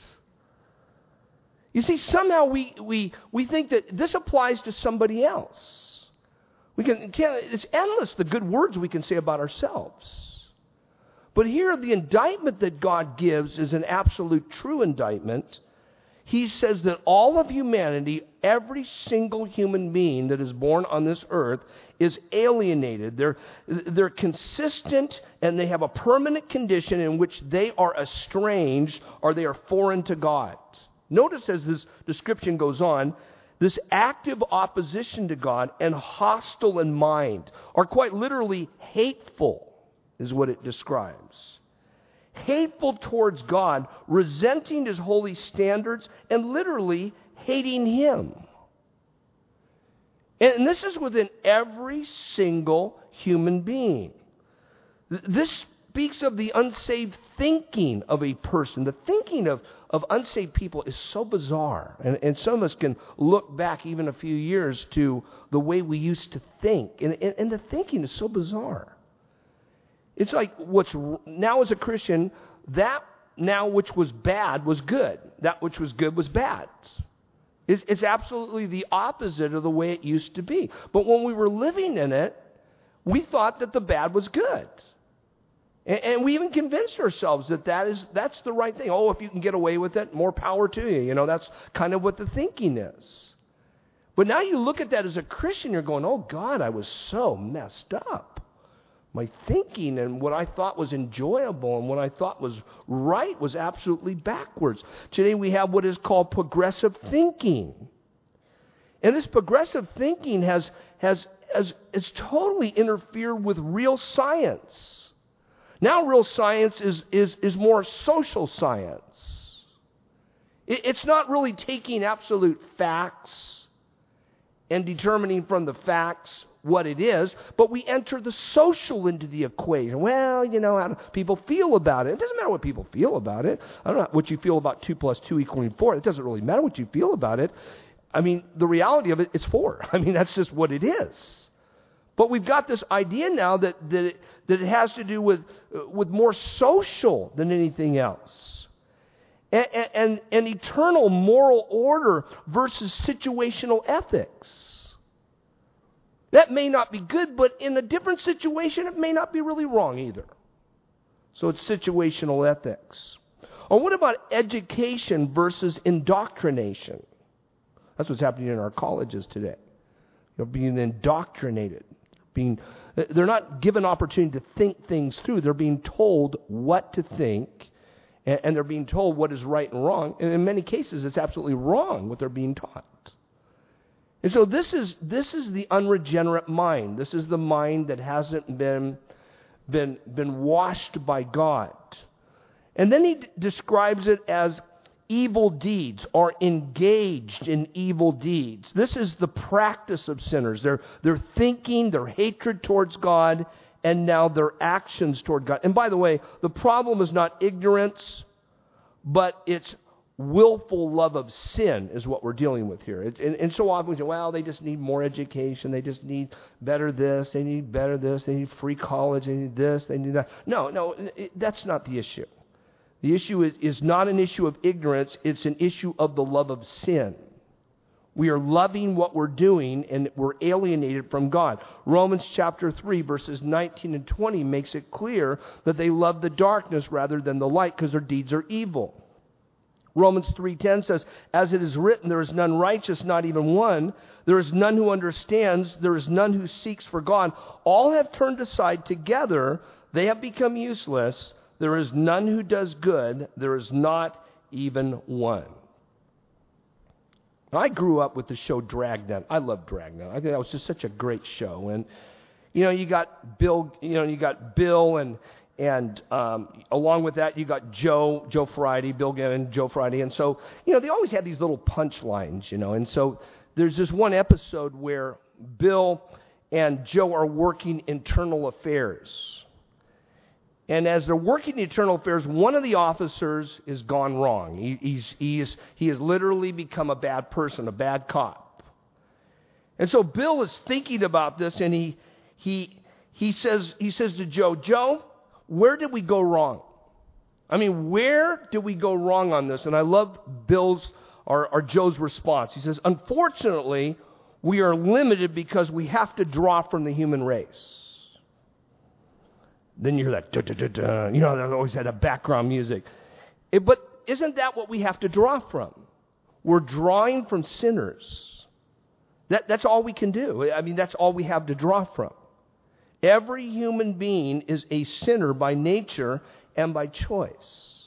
You see, somehow we think that this applies to somebody else. It's endless, the good words we can say about ourselves. But here, the indictment that God gives is an absolute true indictment. He says that all of humanity, every single human being that is born on this earth, is alienated. They're consistent, and they have a permanent condition in which they are estranged or they are foreign to God. Notice as this description goes on, this active opposition to God and hostile in mind, or quite literally hateful, is what it describes. Hateful towards God, resenting His holy standards, and literally hating Him. And this is within every single human being. This speaks of the unsaved thinking of a person. The thinking of unsaved people is so bizarre. And some of us can look back even a few years to the way we used to think. And the thinking is so bizarre. It's like now as a Christian, that now which was bad was good. That which was good was bad. It's absolutely the opposite of the way it used to be. But when we were living in it, we thought that the bad was good. And we even convinced ourselves that that's the right thing. Oh, if you can get away with it, more power to you. That's kind of what the thinking is. But now you look at that as a Christian, you're going, oh God, I was so messed up. My thinking and what I thought was enjoyable and what I thought was right was absolutely backwards. Today we have what is called progressive thinking. And this progressive thinking has totally interfered with real science. Now real science is more social science. It's not really taking absolute facts and determining from the facts what it is, but we enter the social into the equation. Well, how do people feel about it? It doesn't matter what people feel about it. I don't know what you feel about 2 + 2 = 4. It doesn't really matter what you feel about it. I mean, the reality of it is 4. I mean, that's just what it is. But we've got this idea now that it has to do with more social than anything else. And eternal moral order versus situational ethics. That may not be good, but in a different situation, it may not be really wrong either. So it's situational ethics. Or what about education versus indoctrination? That's what's happening in our colleges today. They're being indoctrinated. They're not given opportunity to think things through. They're being told what to think, and they're being told what is right and wrong. And in many cases, it's absolutely wrong what they're being taught. And so this is the unregenerate mind. This is the mind that hasn't been washed by God. And then he describes it as evil deeds, or engaged in evil deeds. This is the practice of sinners. Their thinking, their hatred towards God, and now their actions toward God. And by the way, the problem is not ignorance, but it's willful love of sin is what we're dealing with here. And so often we say, well, they just need more education. They just need better this. They need better this. They need free college. They need this. They need that. No, that's not the issue. The issue is not an issue of ignorance. It's an issue of the love of sin. We are loving what we're doing, and we're alienated from God. Romans chapter 3, verses 19 and 20 makes it clear that they love the darkness rather than the light because their deeds are evil. Romans 3:10 says, as it is written, there is none righteous, not even one. There is none who understands. There is none who seeks for God. All have turned aside together. They have become useless. There is none who does good. There is not even one. I grew up with the show Dragnet. I love Dragnet. I think that was just such a great show. And you got Bill. You got Bill, and along with that, you got Joe Friday, Bill Gannon, Joe Friday. And so they always had these little punchlines. And so there's this one episode where Bill and Joe are working internal affairs. And as they're working internal affairs, one of the officers is gone wrong. He has literally become a bad person, a bad cop. And so Bill is thinking about this, and he says to Joe, where did we go wrong? I mean, where did we go wrong on this? And I love Bill's or Joe's response. He says, unfortunately, we are limited because we have to draw from the human race. Then you hear that, da-da-da-da. They always had a background music. But isn't that what we have to draw from? We're drawing from sinners. That's all we can do. I mean, that's all we have to draw from. Every human being is a sinner by nature and by choice.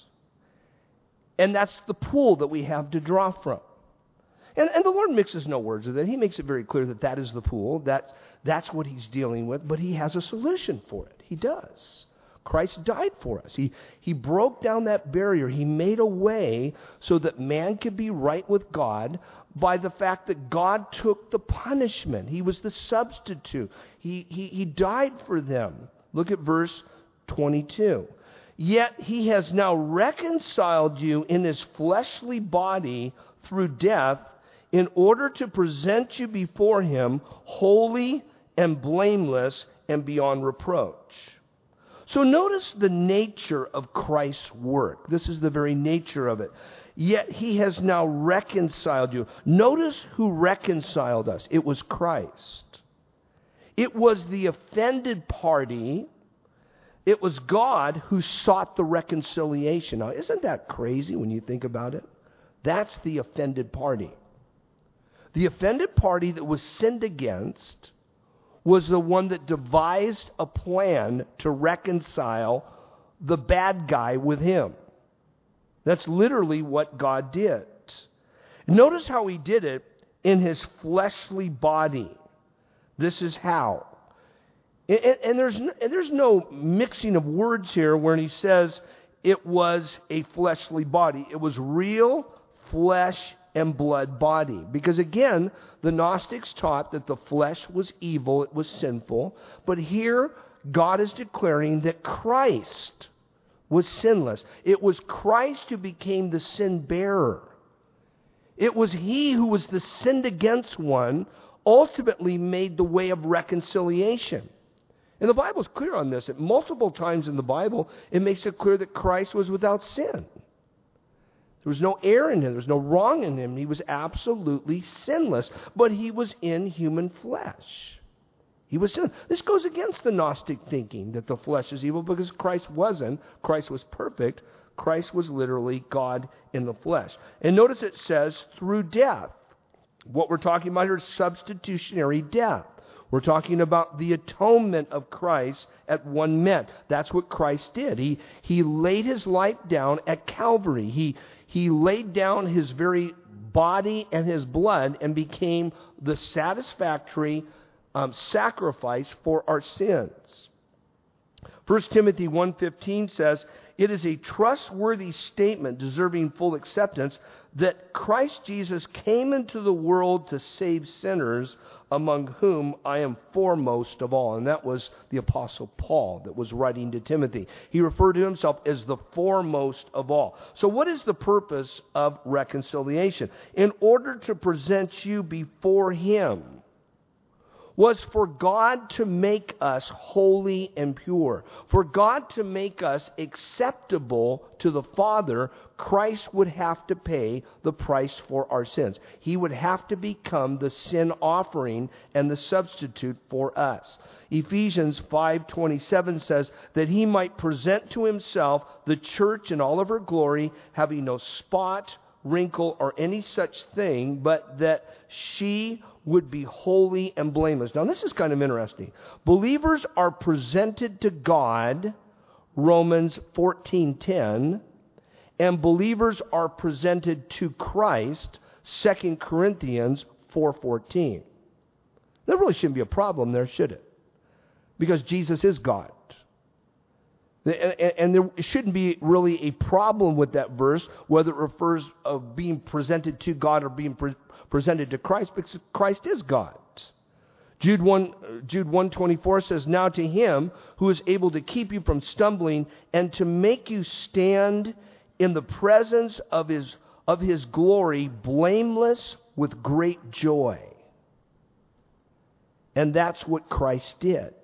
And that's the pool that we have to draw from. And the Lord mixes no words with it. He makes it very clear that is the pool. That's what He's dealing with. But He has a solution for it. He does. Christ died for us. He broke down that barrier. He made a way so that man could be right with God by the fact that God took the punishment. He was the substitute. He died for them. Look at verse 22. Yet He has now reconciled you in His fleshly body through death in order to present you before Him holy and blameless and beyond reproach. So notice the nature of Christ's work. This is the very nature of it. Yet He has now reconciled you. Notice who reconciled us. It was Christ. It was the offended party. It was God who sought the reconciliation. Now, isn't that crazy when you think about it? That's the offended party. The offended party that was sinned against was the one that devised a plan to reconcile the bad guy with Him. That's literally what God did. Notice how He did it in His fleshly body. This is how. And there's no mixing of words here where He says it was a fleshly body. It was real flesh and blood body. Because again, the Gnostics taught that the flesh was evil, it was sinful. But here, God is declaring that Christ was sinless. It was Christ who became the sin bearer. It was He who was the sinned against one, ultimately made the way of reconciliation. And the Bible's clear on this. At multiple times in the Bible, it makes it clear that Christ was without sin. There was no error in Him. There was no wrong in Him. He was absolutely sinless. But He was in human flesh. He was sinless. This goes against the Gnostic thinking that the flesh is evil because Christ wasn't. Christ was perfect. Christ was literally God in the flesh. And notice it says through death. What we're talking about here is substitutionary death. We're talking about the atonement of Christ at one meant. That's what Christ did. He laid His life down at Calvary. He laid down His very body and His blood and became the satisfactory sacrifice for our sins. 1 Timothy 1:15 says, it is a trustworthy statement deserving full acceptance that Christ Jesus came into the world to save sinners, among whom I am foremost of all. And that was the Apostle Paul that was writing to Timothy. He referred to himself as the foremost of all. So what is the purpose of reconciliation? In order to present you before Him, was for God to make us holy and pure. For God to make us acceptable to the Father, Christ would have to pay the price for our sins. He would have to become the sin offering and the substitute for us. Ephesians 5:27 says that He might present to Himself the church in all of her glory, having no spot, wrinkle, or any such thing, but that she would be holy and blameless. Now, this is kind of interesting. Believers are presented to God, Romans 14:10, and believers are presented to Christ, 2 Corinthians 4:14. There really shouldn't be a problem there, should it? Because Jesus is God. And there shouldn't be really a problem with that verse, whether it refers of being presented to God or being presented to Christ, because Christ is God. Jude 1:24 says, "Now to Him who is able to keep you from stumbling and to make you stand in the presence of His glory, blameless with great joy." And that's what Christ did.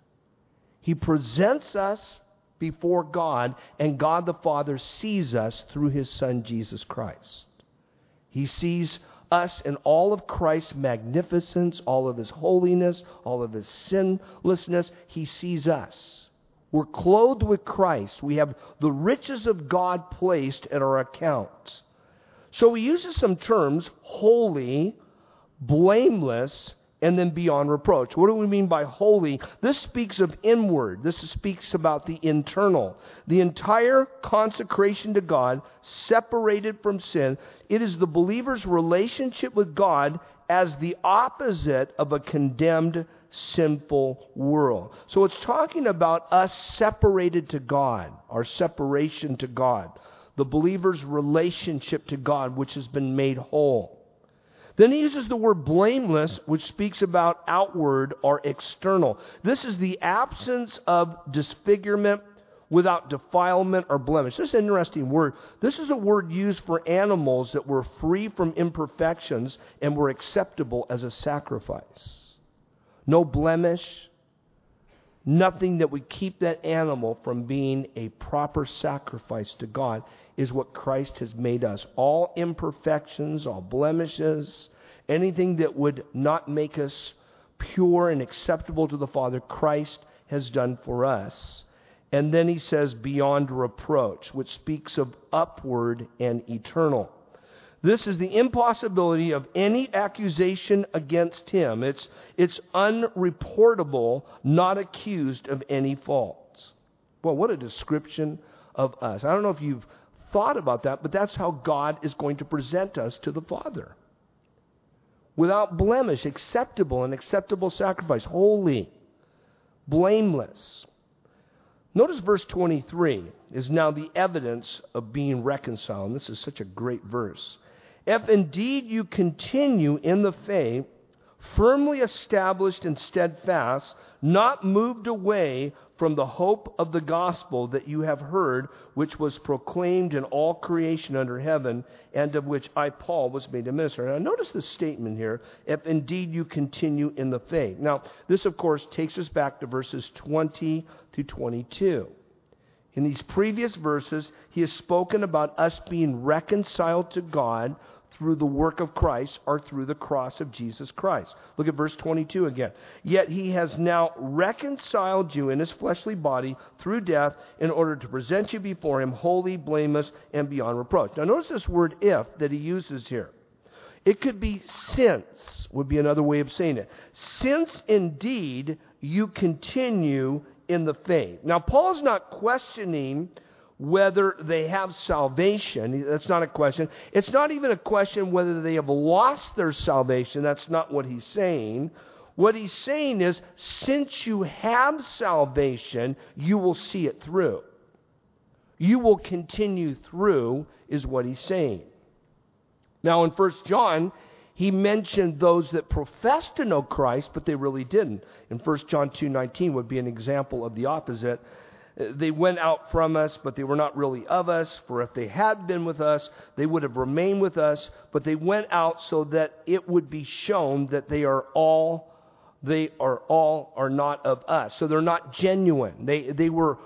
He presents us before God, and God the Father sees us through His Son, Jesus Christ. He sees us in all of Christ's magnificence, all of His holiness, all of His sinlessness. He sees us. We're clothed with Christ. We have the riches of God placed at our account. So He uses some terms: holy, blameless, and then beyond reproach. What do we mean by holy? This speaks of inward. This speaks about the internal. The entire consecration to God, separated from sin. It is the believer's relationship with God as the opposite of a condemned, sinful world. So it's talking about us separated to God, our separation to God. The believer's relationship to God, which has been made whole. Then he uses the word blameless, which speaks about outward or external. This is the absence of disfigurement, without defilement or blemish. This is an interesting word. This is a word used for animals that were free from imperfections and were acceptable as a sacrifice. No blemish, nothing that would keep that animal from being a proper sacrifice to God is what Christ has made us. All imperfections, all blemishes, anything that would not make us pure and acceptable to the Father, Christ has done for us. And then he says beyond reproach, which speaks of upward and eternal. This is the impossibility of any accusation against him. It's unreportable, not accused of any faults. Well, what a description of us. I don't know if you've thought about that, but that's how God is going to present us to the Father. Without blemish, acceptable, an acceptable sacrifice, holy, blameless. Notice verse 23 is now the evidence of being reconciled. And this is such a great verse. If indeed you continue in the faith, firmly established and steadfast, not moved away from the hope of the gospel that you have heard, which was proclaimed in all creation under heaven, and of which I, Paul, was made a minister. Now notice this statement here, if indeed you continue in the faith. Now, this of course takes us back to verses 20 through 22. In these previous verses, he has spoken about us being reconciled to God through the work of Christ or through the cross of Jesus Christ. Look at verse 22 again. Yet he has now reconciled you in his fleshly body through death in order to present you before him holy, blameless, and beyond reproach. Now notice this word if that he uses here. It could be since, would be another way of saying it. Since indeed you continue in the faith. Now Paul's not questioning whether they have salvation. That's not a question. It's not even a question whether they have lost their salvation. That's not what he's saying. What he's saying is, since you have salvation, you will see it through. You will continue through, is what he's saying. Now in 1 John, he mentioned those that profess to know Christ, but they really didn't. In 1 John 2:19 would be an example of the opposite. They went out from us, but they were not really of us. For if they had been with us, they would have remained with us. But they went out so that it would be shown that they are all they are not of us. So they're not genuine. They were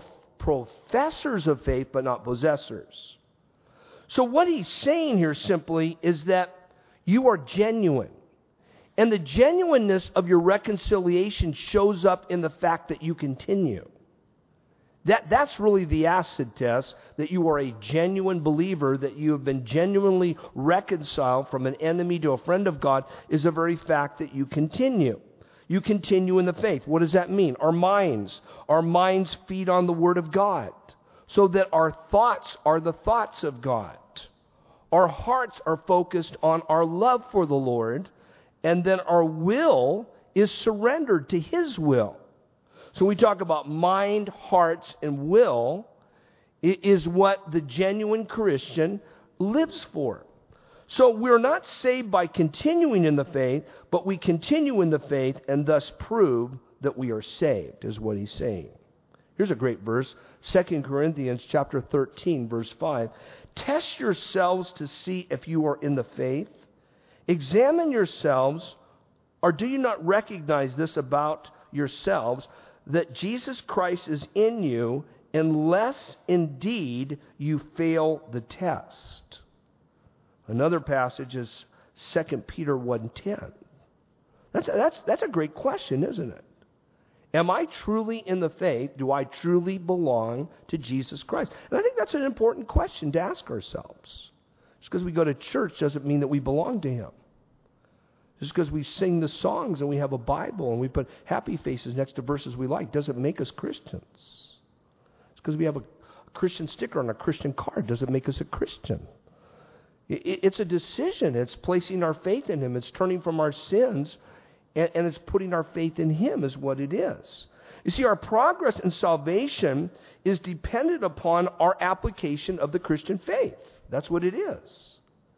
professors of faith, but not possessors. So what he's saying here simply is that you are genuine. And the genuineness of your reconciliation shows up in the fact that you continue. That's really the acid test, that you are a genuine believer, that you have been genuinely reconciled from an enemy to a friend of God, is the very fact that you continue. You continue in the faith. What does that mean? Our minds feed on the Word of God, so that our thoughts are the thoughts of God. Our hearts are focused on our love for the Lord, and then our will is surrendered to His will. So we talk about mind, hearts, and will. It is what the genuine Christian lives for. So we're not saved by continuing in the faith, but we continue in the faith and thus prove that we are saved, is what he's saying. Here's a great verse, 2 Corinthians chapter 13, verse 5. Test yourselves to see if you are in the faith. Examine yourselves, or do you not recognize this about yourselves, that Jesus Christ is in you, unless indeed you fail the test. Another passage is 2 Peter 1:10. That's a great question, isn't it? Am I truly in the faith? Do I truly belong to Jesus Christ? And I think that's an important question to ask ourselves. Just because we go to church doesn't mean that we belong to Him. Just because we sing the songs and we have a Bible and we put happy faces next to verses we like doesn't make us Christians. Just because we have a Christian sticker on a Christian card doesn't make us a Christian. It's a decision. It's placing our faith in Him. It's turning from our sins, and it's putting our faith in Him is what it is. You see, our progress in salvation is dependent upon our application of the Christian faith. That's what it is.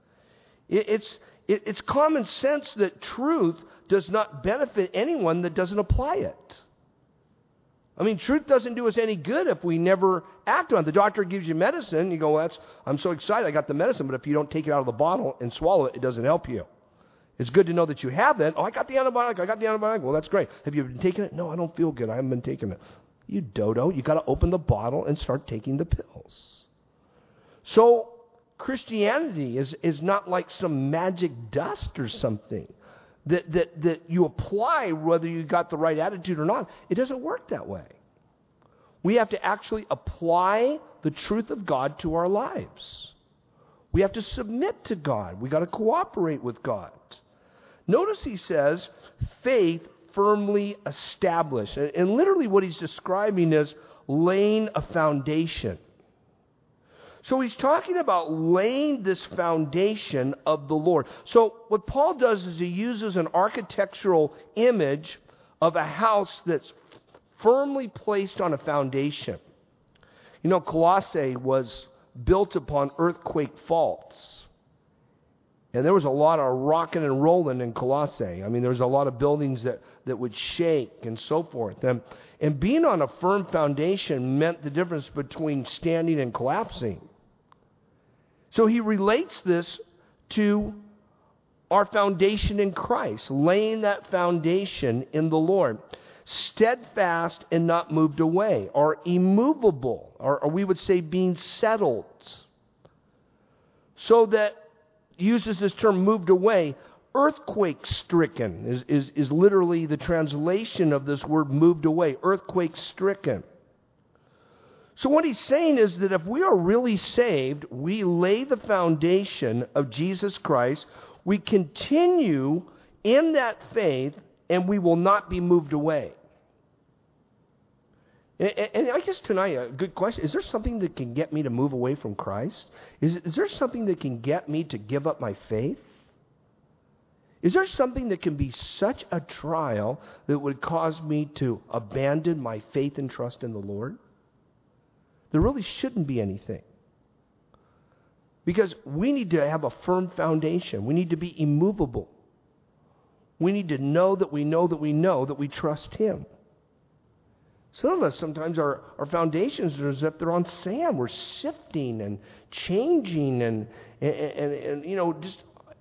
It's common sense that truth does not benefit anyone that doesn't apply it. I mean, truth doesn't do us any good if we never act on it. The doctor gives you medicine, you go, I'm so excited I got the medicine, but if you don't take it out of the bottle and swallow it, it doesn't help you. It's good to know that you have it. Oh, I got the antibiotic. Well, that's great. Have you been taking it? No, I don't feel good. I haven't been taking it. You dodo, you got to open the bottle and start taking the pills. So, Christianity is not like some magic dust or something that you apply whether you got the right attitude or not. It doesn't work that way. We have to actually apply the truth of God to our lives. We have to submit to God. We got to cooperate with God. Notice he says, faith firmly established. And literally what he's describing is laying a foundation. So he's talking about laying this foundation of the Lord. So what Paul does is he uses an architectural image of a house that's firmly placed on a foundation. You know, Colossae was built upon earthquake faults. And there was a lot of rocking and rolling in Colossae. I mean, there was a lot of buildings that would shake and so forth. And being on a firm foundation meant the difference between standing and collapsing. So he relates this to our foundation in Christ, laying that foundation in the Lord. Steadfast and not moved away, or immovable, or we would say being settled. So that, uses this term moved away, earthquake stricken is literally the translation of this word moved away, earthquake stricken. So what he's saying is that if we are really saved, we lay the foundation of Jesus Christ, we continue in that faith, and we will not be moved away. And I guess tonight, a good question, is there something that can get me to move away from Christ? Is there something that can get me to give up my faith? Is there something that can be such a trial that would cause me to abandon my faith and trust in the Lord? There really shouldn't be anything. Because we need to have a firm foundation. We need to be immovable. We need to know that we know that we know that we trust Him. Some of us, sometimes our foundations are as if they're on sand. We're sifting and changing and you know, just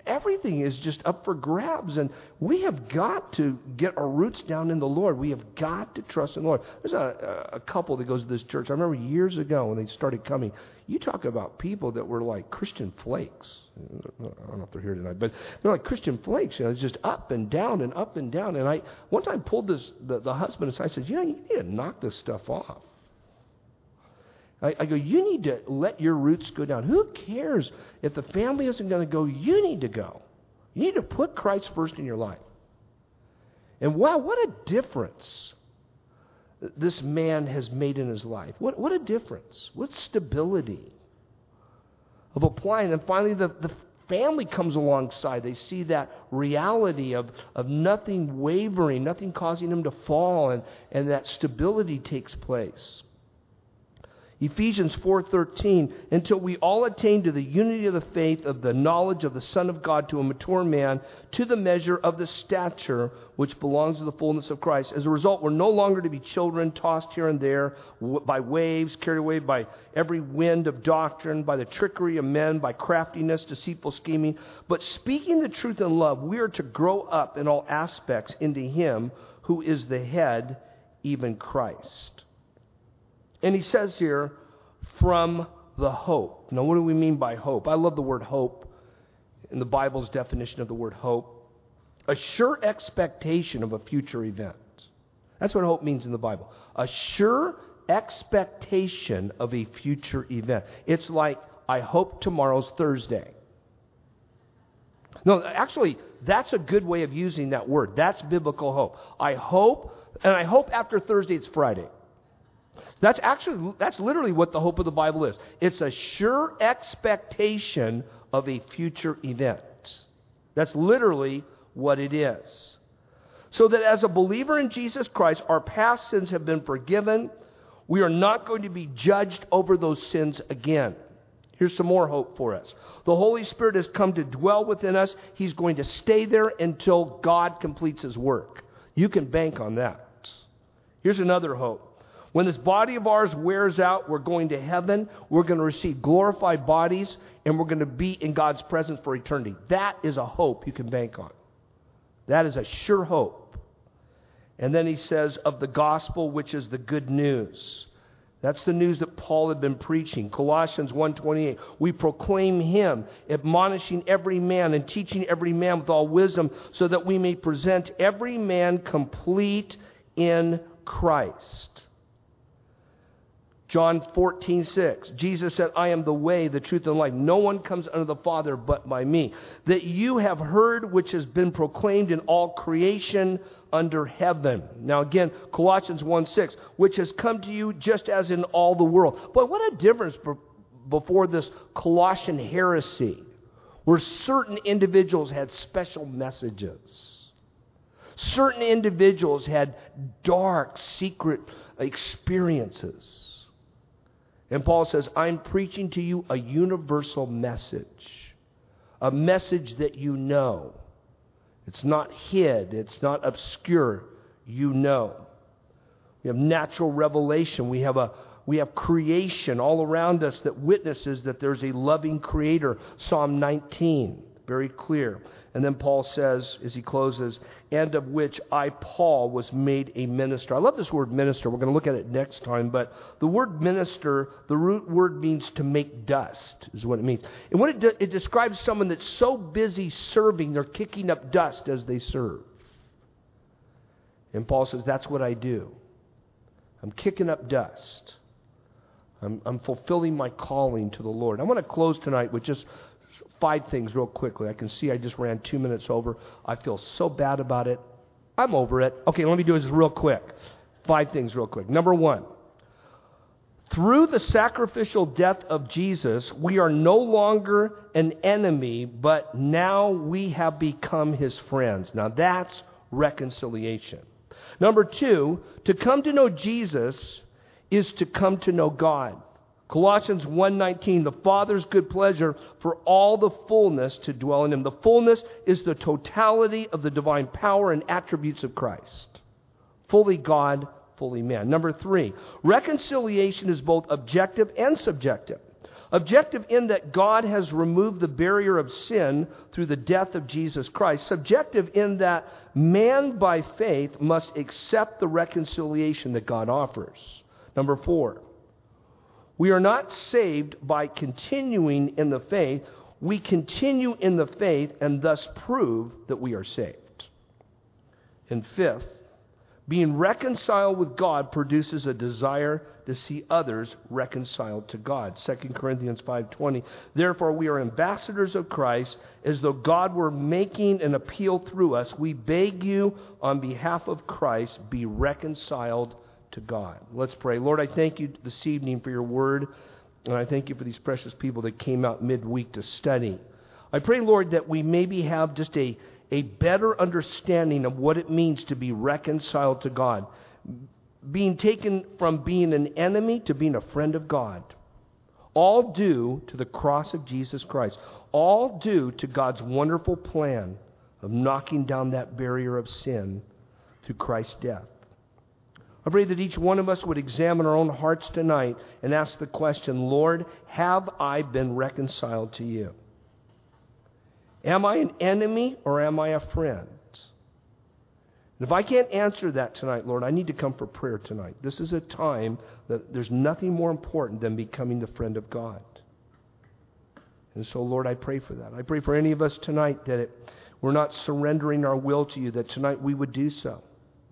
everything is just up for grabs. And we have got to get our roots down in the Lord. We have got to trust in the Lord. There's a couple that goes to this church. I remember years ago when they started coming. You talk about people that were like Christian flakes. I don't know if they're here tonight, but they're like Christian flakes. It's just up and down and up and down. And I one time pulled the husband aside. I said, you need to knock this stuff off. I go, you need to let your roots go down. Who cares if the family isn't going to go? You need to go. You need to put Christ first in your life. And wow, what a difference this man has made in his life. What a difference. What stability of applying. And finally, the family comes alongside. They see that reality of nothing wavering, nothing causing him to fall, and that stability takes place. Ephesians 4:13, until we all attain to the unity of the faith of the knowledge of the Son of God, to a mature man, to the measure of the stature which belongs to the fullness of Christ. As a result, we're no longer to be children tossed here and there by waves, carried away by every wind of doctrine, by the trickery of men, by craftiness, deceitful scheming. But speaking the truth in love, we are to grow up in all aspects into Him who is the head, even Christ. And he says here, from the hope. Now, what do we mean by hope? I love the word hope in the Bible's definition of the word hope. A sure expectation of a future event. That's what hope means in the Bible. A sure expectation of a future event. It's like, I hope tomorrow's Thursday. No, actually, that's a good way of using that word. That's biblical hope. I hope, and I hope after Thursday it's Friday. That's literally what the hope of the Bible is. It's a sure expectation of a future event. That's literally what it is. So that as a believer in Jesus Christ, our past sins have been forgiven. We are not going to be judged over those sins again. Here's some more hope for us. The Holy Spirit has come to dwell within us. He's going to stay there until God completes His work. You can bank on that. Here's another hope. When this body of ours wears out, we're going to heaven. We're going to receive glorified bodies, and we're going to be in God's presence for eternity. That is a hope you can bank on. That is a sure hope. And then he says of the gospel, which is the good news. That's the news that Paul had been preaching. Colossians 1:28. We proclaim Him, admonishing every man and teaching every man with all wisdom, so that we may present every man complete in Christ. John 14:6, Jesus said, I am the way, the truth, and life. No one comes unto the Father but by me. That you have heard, which has been proclaimed in all creation under heaven. Now again, Colossians 1:6, which has come to you just as in all the world. But what a difference before this Colossian heresy, where certain individuals had special messages. Certain individuals had dark, secret experiences. And Paul says, I'm preaching to you a universal message. A message that you know. It's not hid. It's not obscure. You know. We have natural revelation. We have creation all around us that witnesses that there's a loving Creator. Psalm 19. Very clear. And then Paul says, as he closes, and of which I, Paul, was made a minister. I love this word minister. We're going to look at it next time. But the word minister, the root word means to make dust, is what it means. And what it describes someone that's so busy serving, they're kicking up dust as they serve. And Paul says, that's what I do. I'm kicking up dust. I'm fulfilling my calling to the Lord. I want to close tonight with just 5 things real quickly. I can see I just ran 2 minutes over. I feel so bad about it. I'm over it. Okay, let me do this real quick. 5 things real quick. Number 1, through the sacrificial death of Jesus, we are no longer an enemy, but now we have become His friends. Now that's reconciliation. Number 2, to come to know Jesus is to come to know God. Colossians 1:19, the Father's good pleasure for all the fullness to dwell in Him. The fullness is the totality of the divine power and attributes of Christ. Fully God, fully man. Number 3, reconciliation is both objective and subjective. Objective in that God has removed the barrier of sin through the death of Jesus Christ. Subjective in that man by faith must accept the reconciliation that God offers. Number 4, we are not saved by continuing in the faith. We continue in the faith and thus prove that we are saved. And 5th, being reconciled with God produces a desire to see others reconciled to God. 2 Corinthians 5:20. Therefore, we are ambassadors of Christ, as though God were making an appeal through us. We beg you on behalf of Christ, be reconciled to God. Let's pray. Lord, I thank you this evening for your word, and I thank you for these precious people that came out midweek to study. I pray, Lord, that we maybe have just a better understanding of what it means to be reconciled to God. Being taken from being an enemy to being a friend of God. All due to the cross of Jesus Christ. All due to God's wonderful plan of knocking down that barrier of sin through Christ's death. I pray that each one of us would examine our own hearts tonight and ask the question, Lord, have I been reconciled to you? Am I an enemy or am I a friend? And if I can't answer that tonight, Lord, I need to come for prayer tonight. This is a time that there's nothing more important than becoming the friend of God. And so, Lord, I pray for that. I pray for any of us tonight that we're not surrendering our will to you, that tonight we would do so.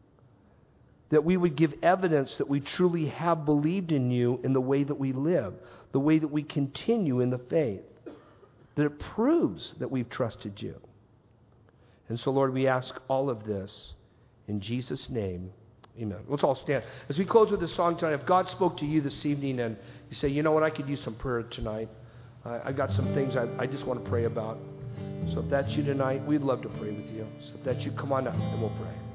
That we would give evidence that we truly have believed in you in the way that we live, the way that we continue in the faith, that it proves that we've trusted you. And so, Lord, we ask all of this in Jesus' name. Amen. Let's all stand. As we close with this song tonight, if God spoke to you this evening and you say, you know what, I could use some prayer tonight. I've got some things I just want to pray about. So if that's you tonight, we'd love to pray with you. So if that's you, come on up and we'll pray.